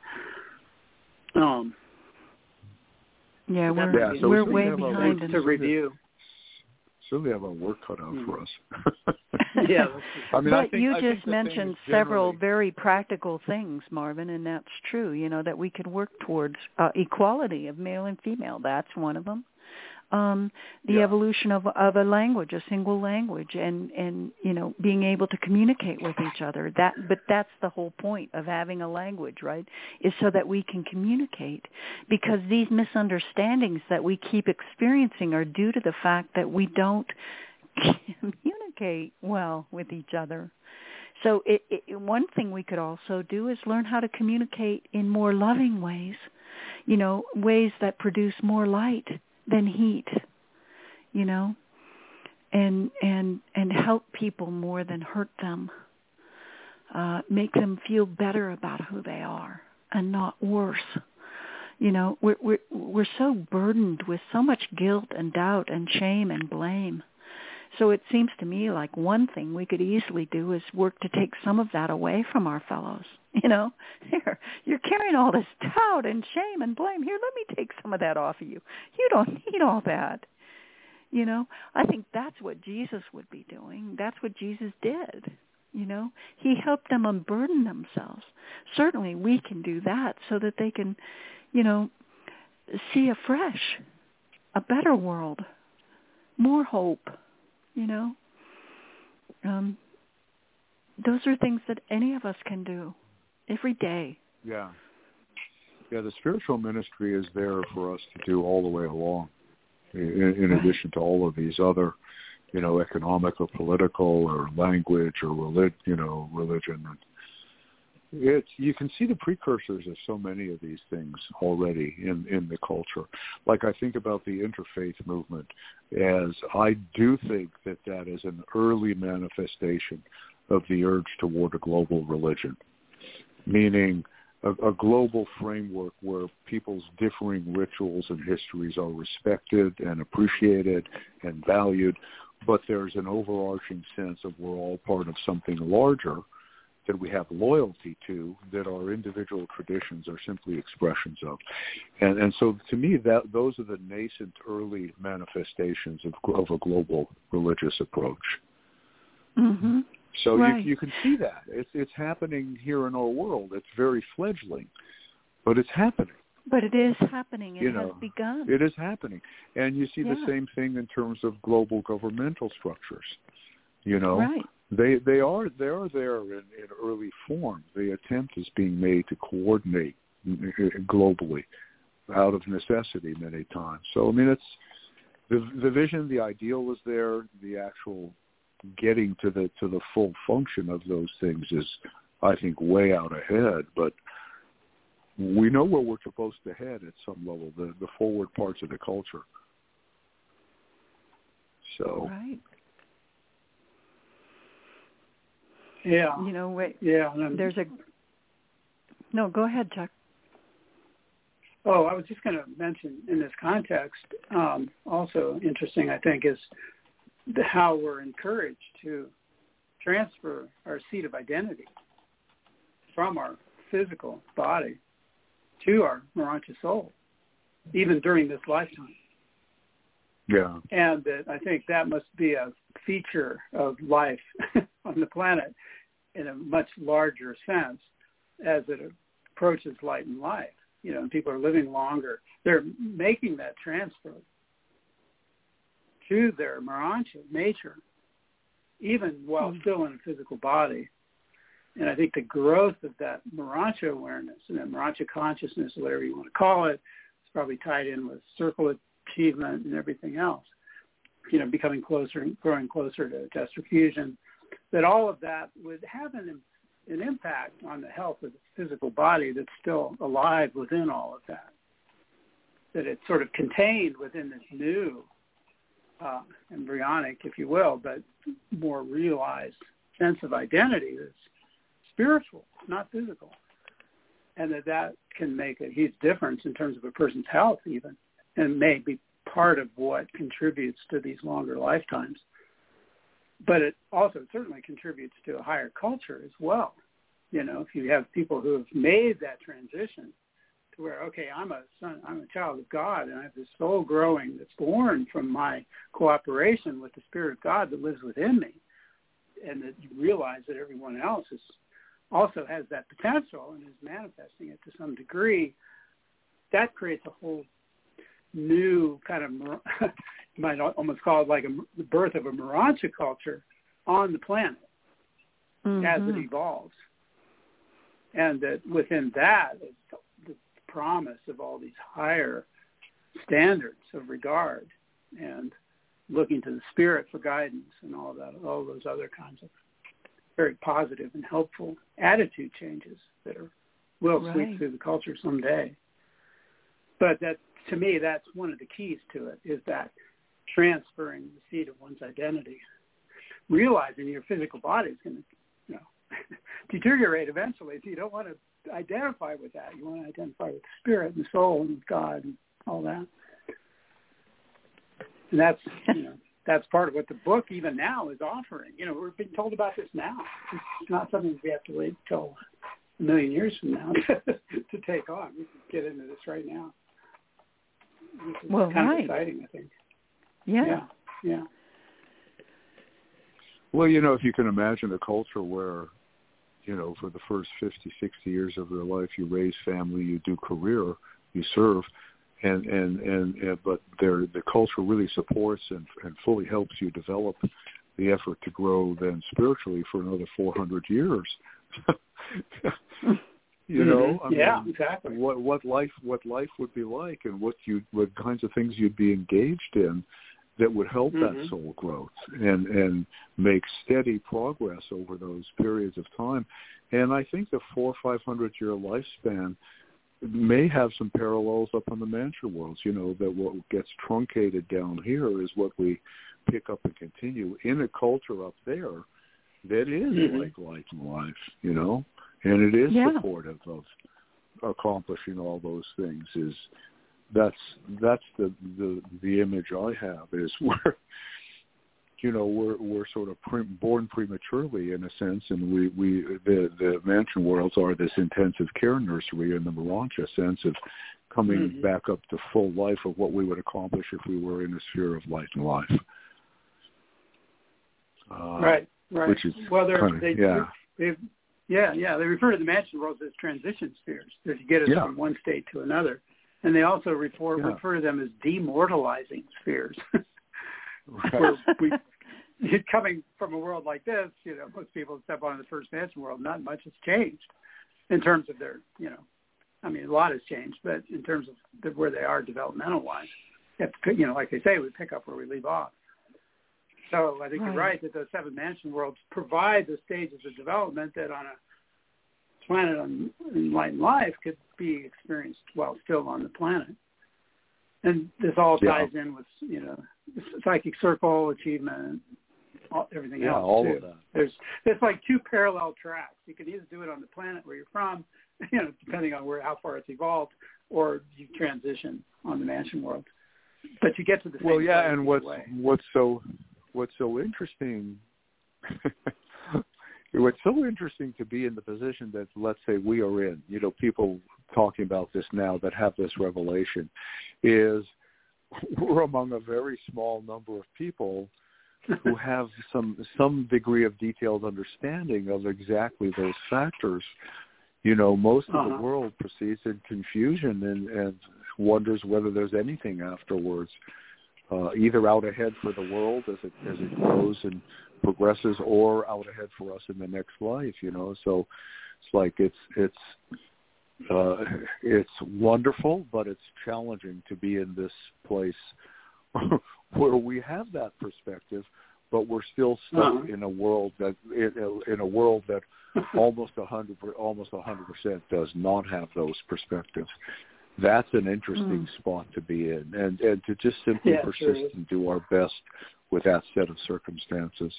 We're way behind to review. So we have our work cut out for us. Yeah. I mean, but you just mentioned several very practical things, Marvin, and that's true, that we could work towards equality of male and female. That's one of them. The evolution of a language, a single language, and being able to communicate with each other. But that's the whole point of having a language, right? Is so that we can communicate. Because these misunderstandings that we keep experiencing are due to the fact that we don't communicate well with each other. So one thing we could also do is learn how to communicate in more loving ways, ways that produce more light than heat, and help people more than hurt them, make them feel better about who they are and not worse. We're so burdened with so much guilt and doubt and shame and blame. So it seems to me like one thing we could easily do is work to take some of that away from our fellows. Here, you're carrying all this doubt and shame and blame. Here, let me take some of that off of you. You don't need all that. I think that's what Jesus would be doing. That's what Jesus did. He helped them unburden themselves. Certainly we can do that so that they can, see afresh a better world, more hope. Those are things that any of us can do every day. Yeah, the spiritual ministry is there for us to do all the way along, in addition to all of these other, economic or political or language or religion. You can see the precursors of so many of these things already in the culture. Like I think about the interfaith movement, as I do think that is an early manifestation of the urge toward a global religion, meaning a global framework where people's differing rituals and histories are respected and appreciated and valued, but there's an overarching sense of we're all part of something larger that we have loyalty to, that our individual traditions are simply expressions of. And so to me, those are the nascent early manifestations of a global religious approach. Mm-hmm. So you can see that. It's happening here in our world. It's very fledgling, but it's happening. But it is happening. It has begun. It is happening. And you see the same thing in terms of global governmental structures. Right. They are there in early form. The attempt is being made to coordinate globally out of necessity many times. So, I mean, it's the vision, the ideal is there. The actual getting to the full function of those things is, I think, way out ahead. But we know where we're supposed to head at some level, the forward parts of the culture. So. Right. Yeah. There's No, go ahead, Chuck. Oh, I was just going to mention in this context, also interesting, I think, is how we're encouraged to transfer our seat of identity from our physical body to our Moronta soul, even during this lifetime. Yeah. And I think that must be a feature of life on the planet in a much larger sense as it approaches light and life. And people are living longer. They're making that transfer to their Morontia nature, even while still in a physical body. And I think the growth of that Morontia awareness and that Morontia consciousness, whatever you want to call it, is probably tied in with circle achievement and everything else, becoming closer and growing closer to Tester Fusion, that all of that would have an impact on the health of the physical body that's still alive within all of that, that it's sort of contained within this new embryonic, if you will, but more realized sense of identity that's spiritual, not physical, and that can make a huge difference in terms of a person's health even, and may be part of what contributes to these longer lifetimes. But it also certainly contributes to a higher culture as well. If you have people who have made that transition to where, okay, I'm a child of God, and I have this soul growing that's born from my cooperation with the Spirit of God that lives within me, and that you realize that everyone else also has that potential and is manifesting it to some degree, that creates a whole new kind of, you might almost call it like the birth of a Morontia culture on the planet as it evolves. And that within that is the promise of all these higher standards of regard and looking to the Spirit for guidance and all that, all those other kinds of very positive and helpful attitude changes that will sweep through the culture someday. But that, to me, that's one of the keys to it, is that transferring the seed of one's identity, realizing your physical body is going to, deteriorate eventually. So you don't want to identify with that. You want to identify with the Spirit and the soul and with God and all that. And that's, that's part of what the book even now is offering. We're being told about this now. It's not something we have to wait until a million years from now to take on. We can get into this right now. It's kind of exciting, I think. Yeah. Well, if you can imagine a culture where, for the first 50, 60 years of their life, you raise family, you do career, you serve, but the culture really supports and fully helps you develop the effort to grow then spiritually for another 400 years. Exactly. What life would be like, and what kinds of things you'd be engaged in that would help that soul growth and make steady progress over those periods of time. And I think the 400 or 500 year lifespan may have some parallels up on the Mantra worlds, that what gets truncated down here is what we pick up and continue in a culture up there that is like light and life, and it is supportive of accomplishing all those things. That's the image I have, is where we're sort of born prematurely in a sense, and the Mantra worlds are this intensive care nursery in the Morontia sense of coming back up to full life of what we would accomplish if we were in a sphere of light and life. Right. Which is they refer to the Mantra worlds as transition spheres. They're to get us from one state to another. And they also refer to them as demortalizing spheres. Coming from a world like this, most people step on the first Mantra world, not much has changed in terms of their, a lot has changed, but in terms of where they are developmental-wise, like they say, we pick up where we leave off. So I think you're right that those 7 Mantra worlds provide the stages of development that on a planet in light and life could be experienced while still on the planet. And this all ties in with, psychic circle, achievement, everything else. All too. Of that. There's like 2 parallel tracks. You can either do it on the planet where you're from, depending on how far it's evolved, or you transition on the Mantra world. But you get to the same place. Well, and what's so interesting It's so interesting to be in the position that, let's say, we are in, people talking about this now that have this revelation, is we're among a very small number of people who have some degree of detailed understanding of exactly those factors. Most of the world proceeds in confusion and wonders whether there's anything afterwards. either out ahead for the world as it grows and progresses, or out ahead for us in the next life. So it's like it's wonderful, but it's challenging to be in this place where we have that perspective, but we're still stuck in a world that almost 100% does not have those perspectives. That's an interesting spot to be in, and to just simply persist and do our best with that set of circumstances.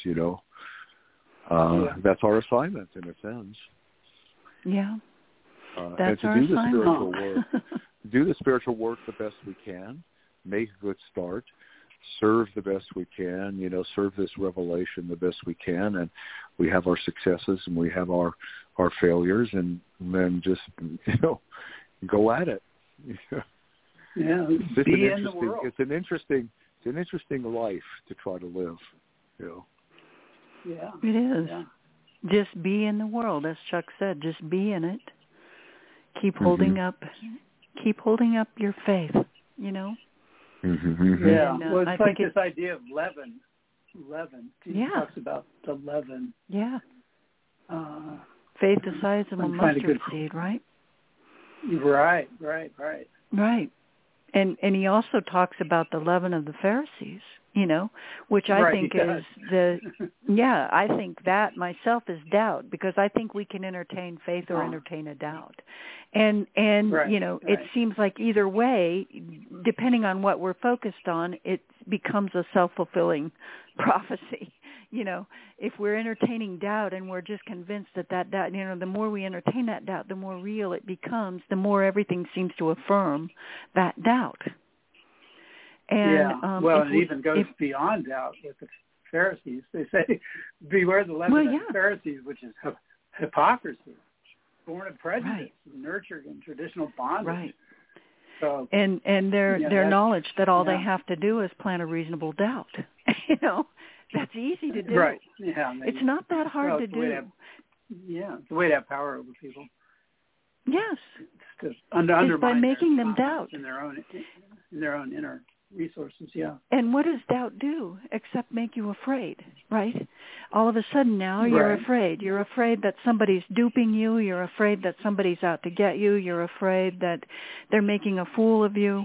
That's our assignment in a sense. Yeah. That's and to do the spiritual work, do the spiritual work the best we can, make a good start, serve the best we can, serve this revelation the best we can, and we have our successes and we have our failures, and then just go at it. Yeah, be in the world. It's an interesting life to try to live. Yeah, it is. Yeah. Just be in the world, as Chuck said. Just be in it. Keep holding up your faith. Mm-hmm. Yeah. And, well, it's like this idea of leaven. Jesus talks about the leaven. Yeah. Faith the size of a mustard seed, right? Right. Right. And he also talks about the leaven of the Pharisees, which I think is I think that myself is doubt, because I think we can entertain faith or entertain a doubt. And it seems like either way, depending on what we're focused on, it becomes a self-fulfilling prophecy. If we're entertaining doubt and we're just convinced that doubt, the more we entertain that doubt, the more real it becomes, the more everything seems to affirm that doubt. And, it even goes beyond doubt with the Pharisees. They say, beware the leaven of the Pharisees, which is hypocrisy, born of prejudice, nurtured in traditional bondage. Right. So, and their knowledge that all they have to do is plant a reasonable doubt. That's easy to do. Right. Yeah. It's not that hard to do. It's a way to have power over people. Yes. It's to undermine by making them doubt in their own inner resources. Yeah. And what does doubt do except make you afraid, right? All of a sudden now you're afraid. You're afraid that somebody's duping you. You're afraid that somebody's out to get you. You're afraid that they're making a fool of you.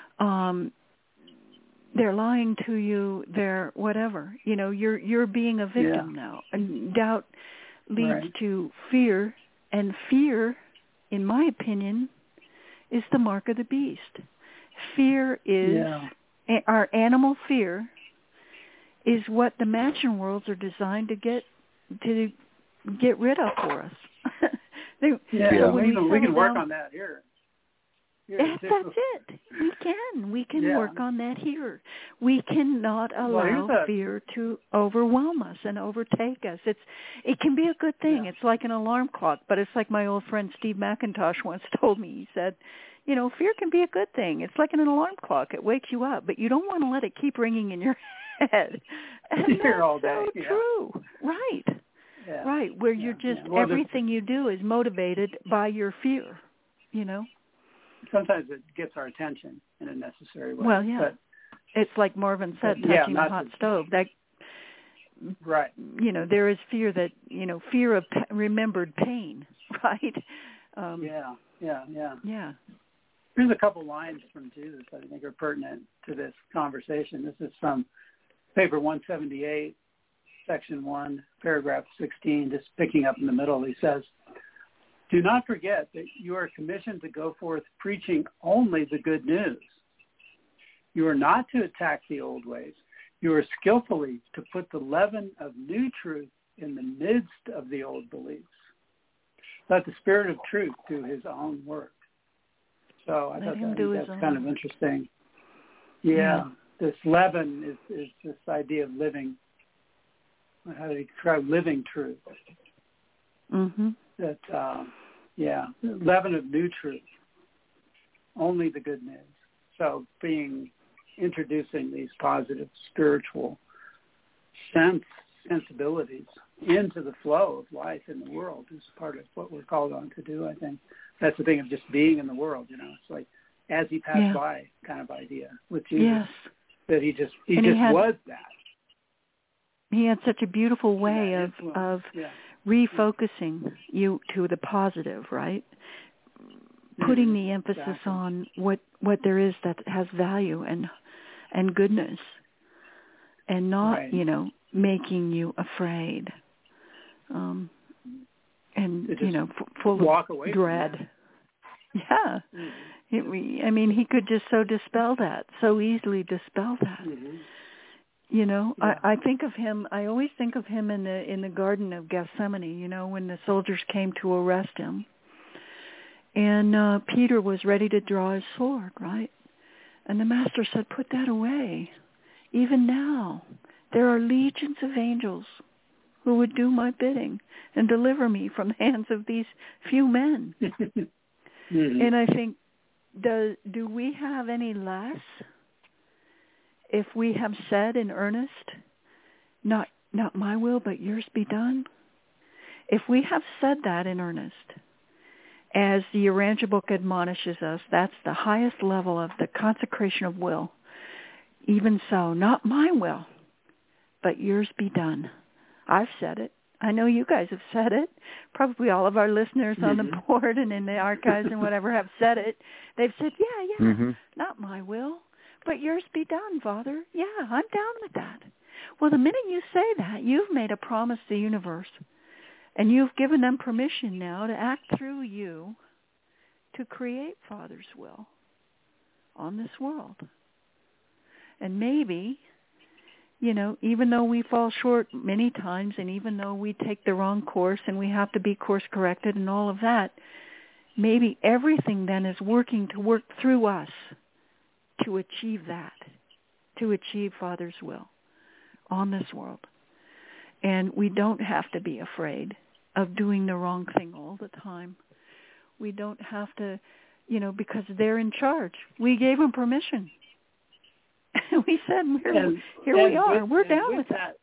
They're lying to you. They're whatever. You're being a victim now. And doubt leads to fear, and fear, in my opinion, is the mark of the beast. Fear is our animal fear is what the mansion worlds are designed to get rid of for us. We can work on that here. That's it. We can work on that here. We cannot allow fear to overwhelm us and overtake us. It can be a good thing. It's like an alarm clock, but it's like my old friend Steve McIntosh once told me. He said, fear can be a good thing. It's like an alarm clock. It wakes you up, but you don't want to let it keep ringing in your head. And that's all day. So true. Right. Yeah. Right. Where you're just, everything you do is motivated by your fear, Sometimes it gets our attention in a necessary way. Well, but it's like Marvin said, touching a hot stove. That, there is fear that, fear of remembered pain, right? Yeah. Here's a couple lines from Jesus that I think are pertinent to this conversation. This is from paper 178, section 1, paragraph 16, just picking up in the middle. He says, "Do not forget that you are commissioned to go forth preaching only the good news. You are not to attack the old ways. You are skillfully to put the leaven of new truth in the midst of the old beliefs. Let the Spirit of truth do his own work." So I thought that's kind of interesting. Yeah, this leaven is this idea of living. How do you describe living truth? Mm-hmm. That, leaven of new truth. Only the good news. So introducing these positive spiritual sensibilities into the flow of life in the world is part of what we're called on to do, I think. That's the thing of just being in the world, It's like as he passed by kind of idea with Jesus. Yes. that he just was that. He had such a beautiful way of refocusing you to the positive, right? Putting the emphasis on what there is that has value and goodness, and not making you afraid, and full of dread. Yeah, he could just so easily dispel that. I think of him. I always think of him in the Garden of Gethsemane. When the soldiers came to arrest him, and Peter was ready to draw his sword, right? And the Master said, "Put that away. Even now, there are legions of angels who would do my bidding and deliver me from the hands of these few men." And I think, do we have any less if we have said in earnest, not my will, but yours be done? If we have said that in earnest, as the Urantia book admonishes us, that's the highest level of the consecration of will. Even so, not my will, but yours be done. I've said it. I know you guys have said it. Probably all of our listeners on the board and in the archives and whatever have said it. They've said, not my will, but yours be done, Father. Yeah, I'm down with that. Well, the minute you say that, you've made a promise to the universe, and you've given them permission now to act through you to create Father's will on this world. And maybe, even though we fall short many times, and even though we take the wrong course and we have to be course corrected and all of that, maybe everything then is working to work through us to achieve that, to achieve Father's will on this world. And we don't have to be afraid of doing the wrong thing all the time. We don't have to, because they're in charge. We gave them permission. We said, here we are. We're down with that.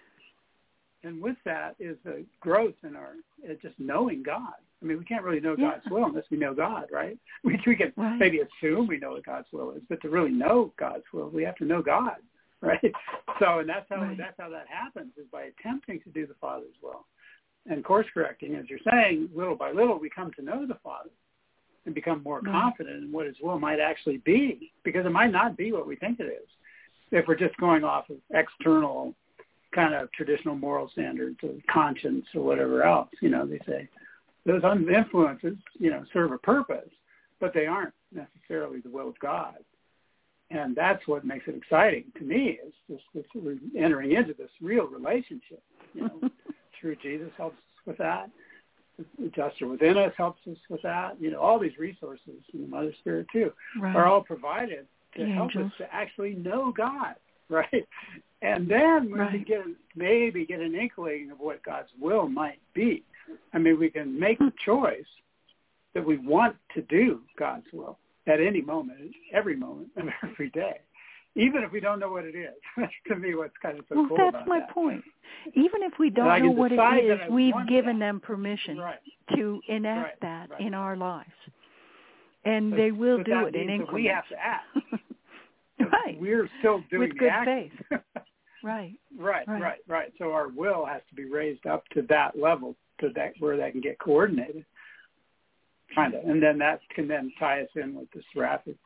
And with that is a growth in our just knowing God. I mean, we can't really know God's will unless we know God, right? We can maybe assume we know what God's will is, but to really know God's will, we have to know God, right? So, and that's how that happens, is by attempting to do the Father's will and course correcting. As you're saying, little by little, we come to know the Father and become more confident in what His will might actually be, because it might not be what we think it is if we're just going off of external kind of traditional moral standards of conscience or whatever else. They say those influences, serve a purpose, but they aren't necessarily the will of God. And that's what makes it exciting to me, is this we're entering into this real relationship. Through Jesus helps us with that. The Juster within us helps us with that. All these resources, and the Mother Spirit too, are all provided to help us to actually know God, right? And then when we maybe get an inkling of what God's will might be, I mean, we can make the choice that we want to do God's will at any moment, every moment of every day, even if we don't know what it is. That's, to me, what's kind of so cool about that. That's my point. Even if we don't know what it is, we've given them permission to enact that in our lives. And they will do it in increments. We have to act. Right. We're still doing with good faith. Right. So our will has to be raised up to that level, to that where that can get coordinated, kind of, and then that can then tie us in with the seraphic,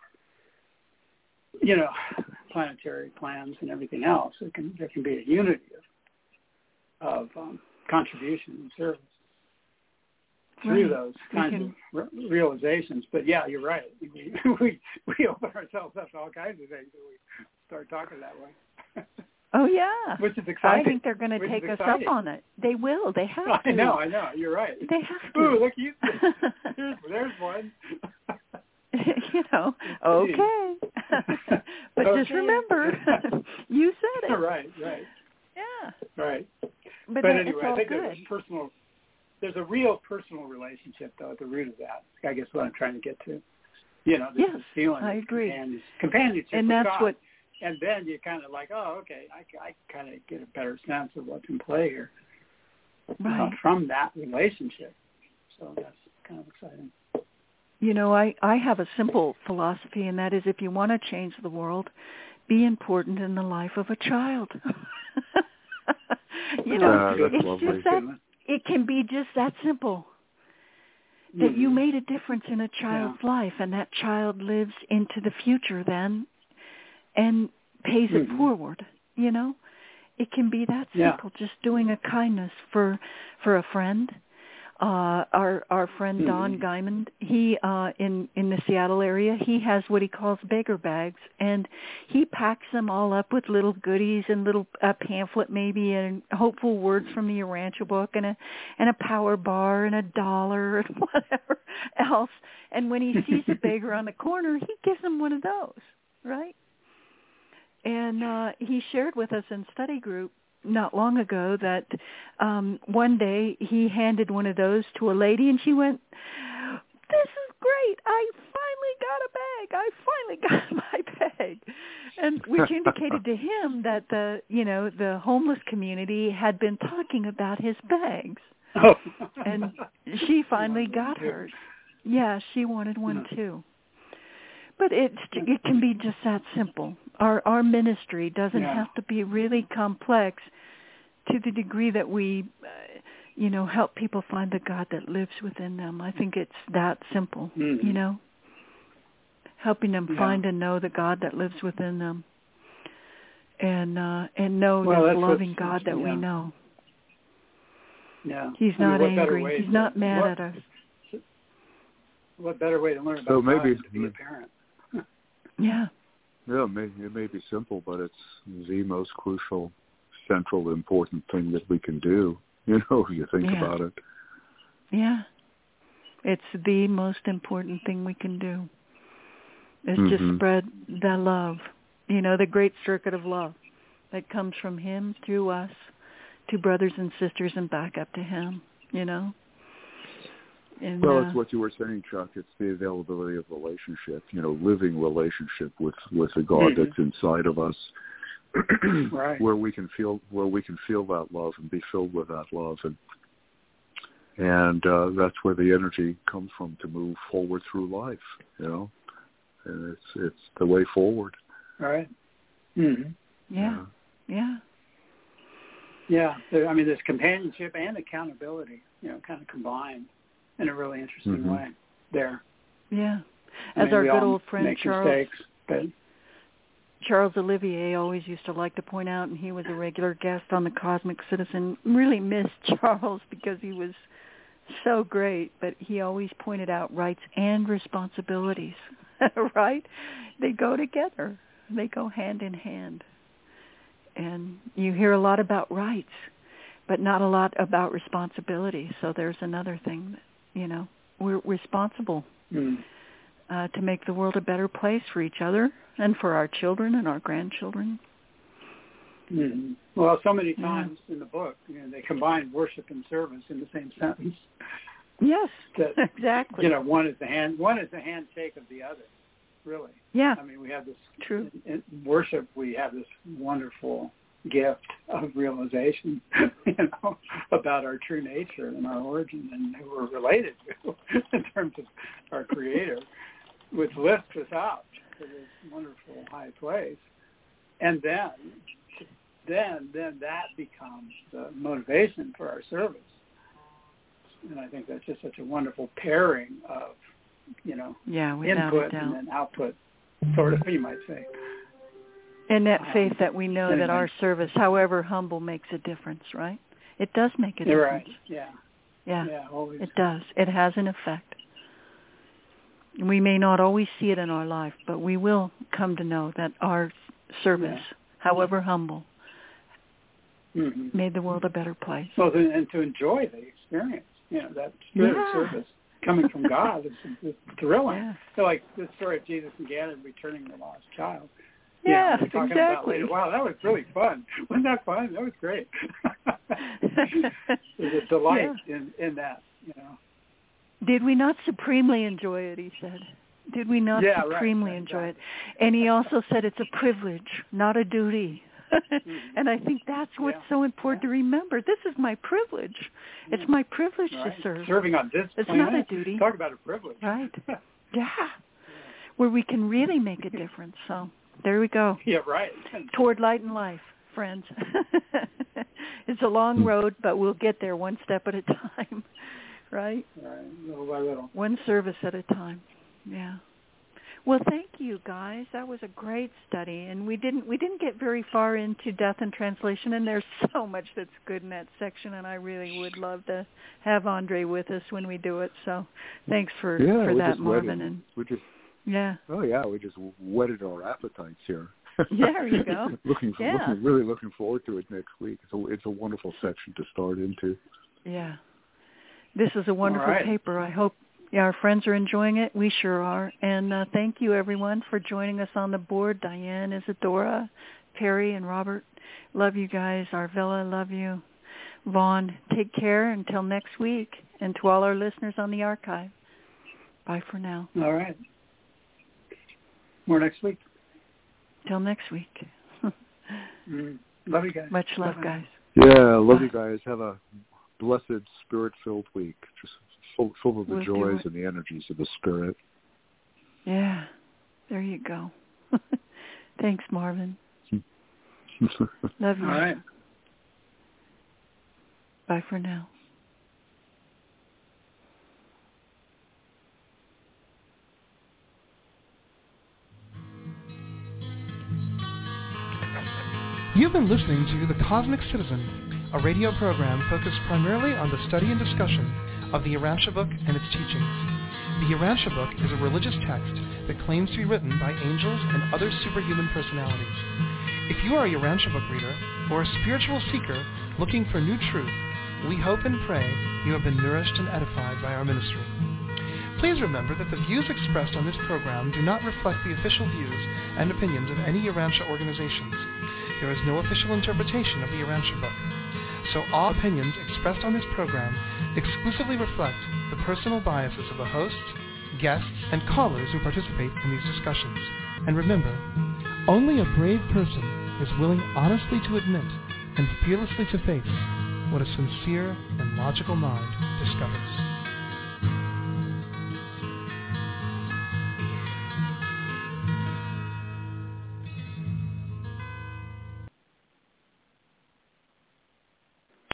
planetary plans and everything else. There can be a unity of contribution and service through those kinds of realizations. But yeah, you're right. We open ourselves up to all kinds of things when we start talking that way. Oh yeah, which is exciting. I think they're going to take us up on it. They will. They have to. I know. You're right. They have to. Ooh, look, there's one. Okay. But just remember, you said it. Right. Yeah. Right. But anyway, I think there's a real personal relationship, though, at the root of that. I guess what I'm trying to get to. This feeling. I agree. Companionship and with that's God. what. And then you kind of like, oh, okay, I kind of get a better sense of what's in play here from that relationship. So that's kind of exciting. I have a simple philosophy, and that is, if you want to change the world, be important in the life of a child. You know, that's it's lovely. just that it can be just that simple. That you made a difference in a child's life, and that child lives into the future then and pays it forward, you know. It can be that simple, just doing a kindness for a friend. Our friend Don Guyman, he in the Seattle area, he has what he calls beggar bags, and he packs them all up with little goodies and little pamphlet maybe and hopeful words from the Urantia book and a power bar and $1 and whatever else. And when he sees a beggar on the corner, he gives him one of those, right? And he shared with us in study group not long ago that one day he handed one of those to a lady, and she went, "This is great! I finally got my bag," and which indicated to him that the homeless community had been talking about his bags, and she finally got hers. Yeah, she wanted one too. But it can be just that simple. Our ministry doesn't have to be really complex to the degree that we, help people find the God that lives within them. I think it's that simple, helping them find and know the God that lives within them, and know this loving God that we know. Yeah, He's not angry. He's not mad at us. What better way to learn about God than to be a parent? Yeah. Yeah, it may be simple, but it's the most crucial, central, important thing that we can do, if you think about it. Yeah. It's the most important thing we can do is just spread the love, the great circuit of love that comes from him through us to brothers and sisters and back up to him, And, well, it's what you were saying, Chuck. It's the availability of relationship, living relationship with the God that's inside of us, right. where we can feel that love and be filled with that love, and that's where the energy comes from to move forward through life, and it's the way forward. Right. Yeah. There's companionship and accountability, kind of combined in a really interesting way there. Yeah. As our good old friend Charles Olivier always used to like to point out, and he was a regular guest on the Cosmic Citizen. Really missed Charles because he was so great, but he always pointed out rights and responsibilities, right? They go together. They go hand in hand. And you hear a lot about rights, but not a lot about responsibility. So there's another thing that, we're responsible to make the world a better place for each other and for our children and our grandchildren. Well, so many times in the book, they combine worship and service in the same sentence. Yes, exactly. One is the handshake of the other, really. Yeah. We have this true in worship. We have this wonderful gift of realization, about our true nature and our origin and who we're related to in terms of our Creator, which lifts us up to this wonderful high place. And then that becomes the motivation for our service. And I think that's just such a wonderful pairing of, input and then output, sort of, you might say. And that faith that we know that our service, however humble, makes a difference, right? It does make a difference. Right, Yeah, always. It does. It has an effect. We may not always see it in our life, but we will come to know that our service, however humble, made the world a better place. Well, and to enjoy the experience, that spirit of service coming from God is thrilling. Yeah. So like the story of Jesus and Gannon returning the lost child. Yeah, exactly. About, wow, that was really fun. Wasn't that fun? That was great. There's a delight in that, Did we not supremely enjoy it, he said. Did we not supremely enjoy it? And he also said it's a privilege, not a duty. And I think that's what's so important to remember. This is my privilege. It's my privilege to serve. Serving on this it's planet. Not a duty. Talk about a privilege. Right. Where we can really make a difference. So There we go. Yeah, right. Toward light and life, friends. It's a long road, but we'll get there one step at a time, right? Right, little by little. One service at a time. Yeah. Well, thank you guys. That was a great study, and we didn't get very far into death and translation, and there's so much that's good in that section, and I really would love to have Andre with us when we do it. So, thanks for that, Marvin. And we just we just whetted our appetites here. Yeah, there you go. Really looking forward to it next week. It's a wonderful section to start into. Yeah, this is a wonderful paper. I hope. Yeah, our friends are enjoying it. We sure are. And thank you, everyone, for joining us on the board. Diane, Isadora, Perry, and Robert. Love you guys. Arvilla, love you. Vaughn, take care until next week. And to all our listeners on the archive, bye for now. All right. More next week. Till next week. Love you guys. Much love, guys. Yeah, love you guys. Have a blessed, spirit-filled week. Just full of the joys and the energies of the Spirit. Yeah, there you go. Thanks, Marvin. Love you. All right. Bye for now. You've been listening to The Cosmic Citizen, a radio program focused primarily on the study and discussion of the Urantia book and its teachings. The Urantia book is a religious text that claims to be written by angels and other superhuman personalities. If you are a Urantia book reader or a spiritual seeker looking for new truth, we hope and pray you have been nourished and edified by our ministry. Please remember that the views expressed on this program do not reflect the official views and opinions of any Urantia organizations. There is no official interpretation of the Urantia book. So all opinions expressed on this program exclusively reflect the personal biases of the hosts, guests, and callers who participate in these discussions. And remember, only a brave person is willing honestly to admit and fearlessly to face what a sincere and logical mind discovers.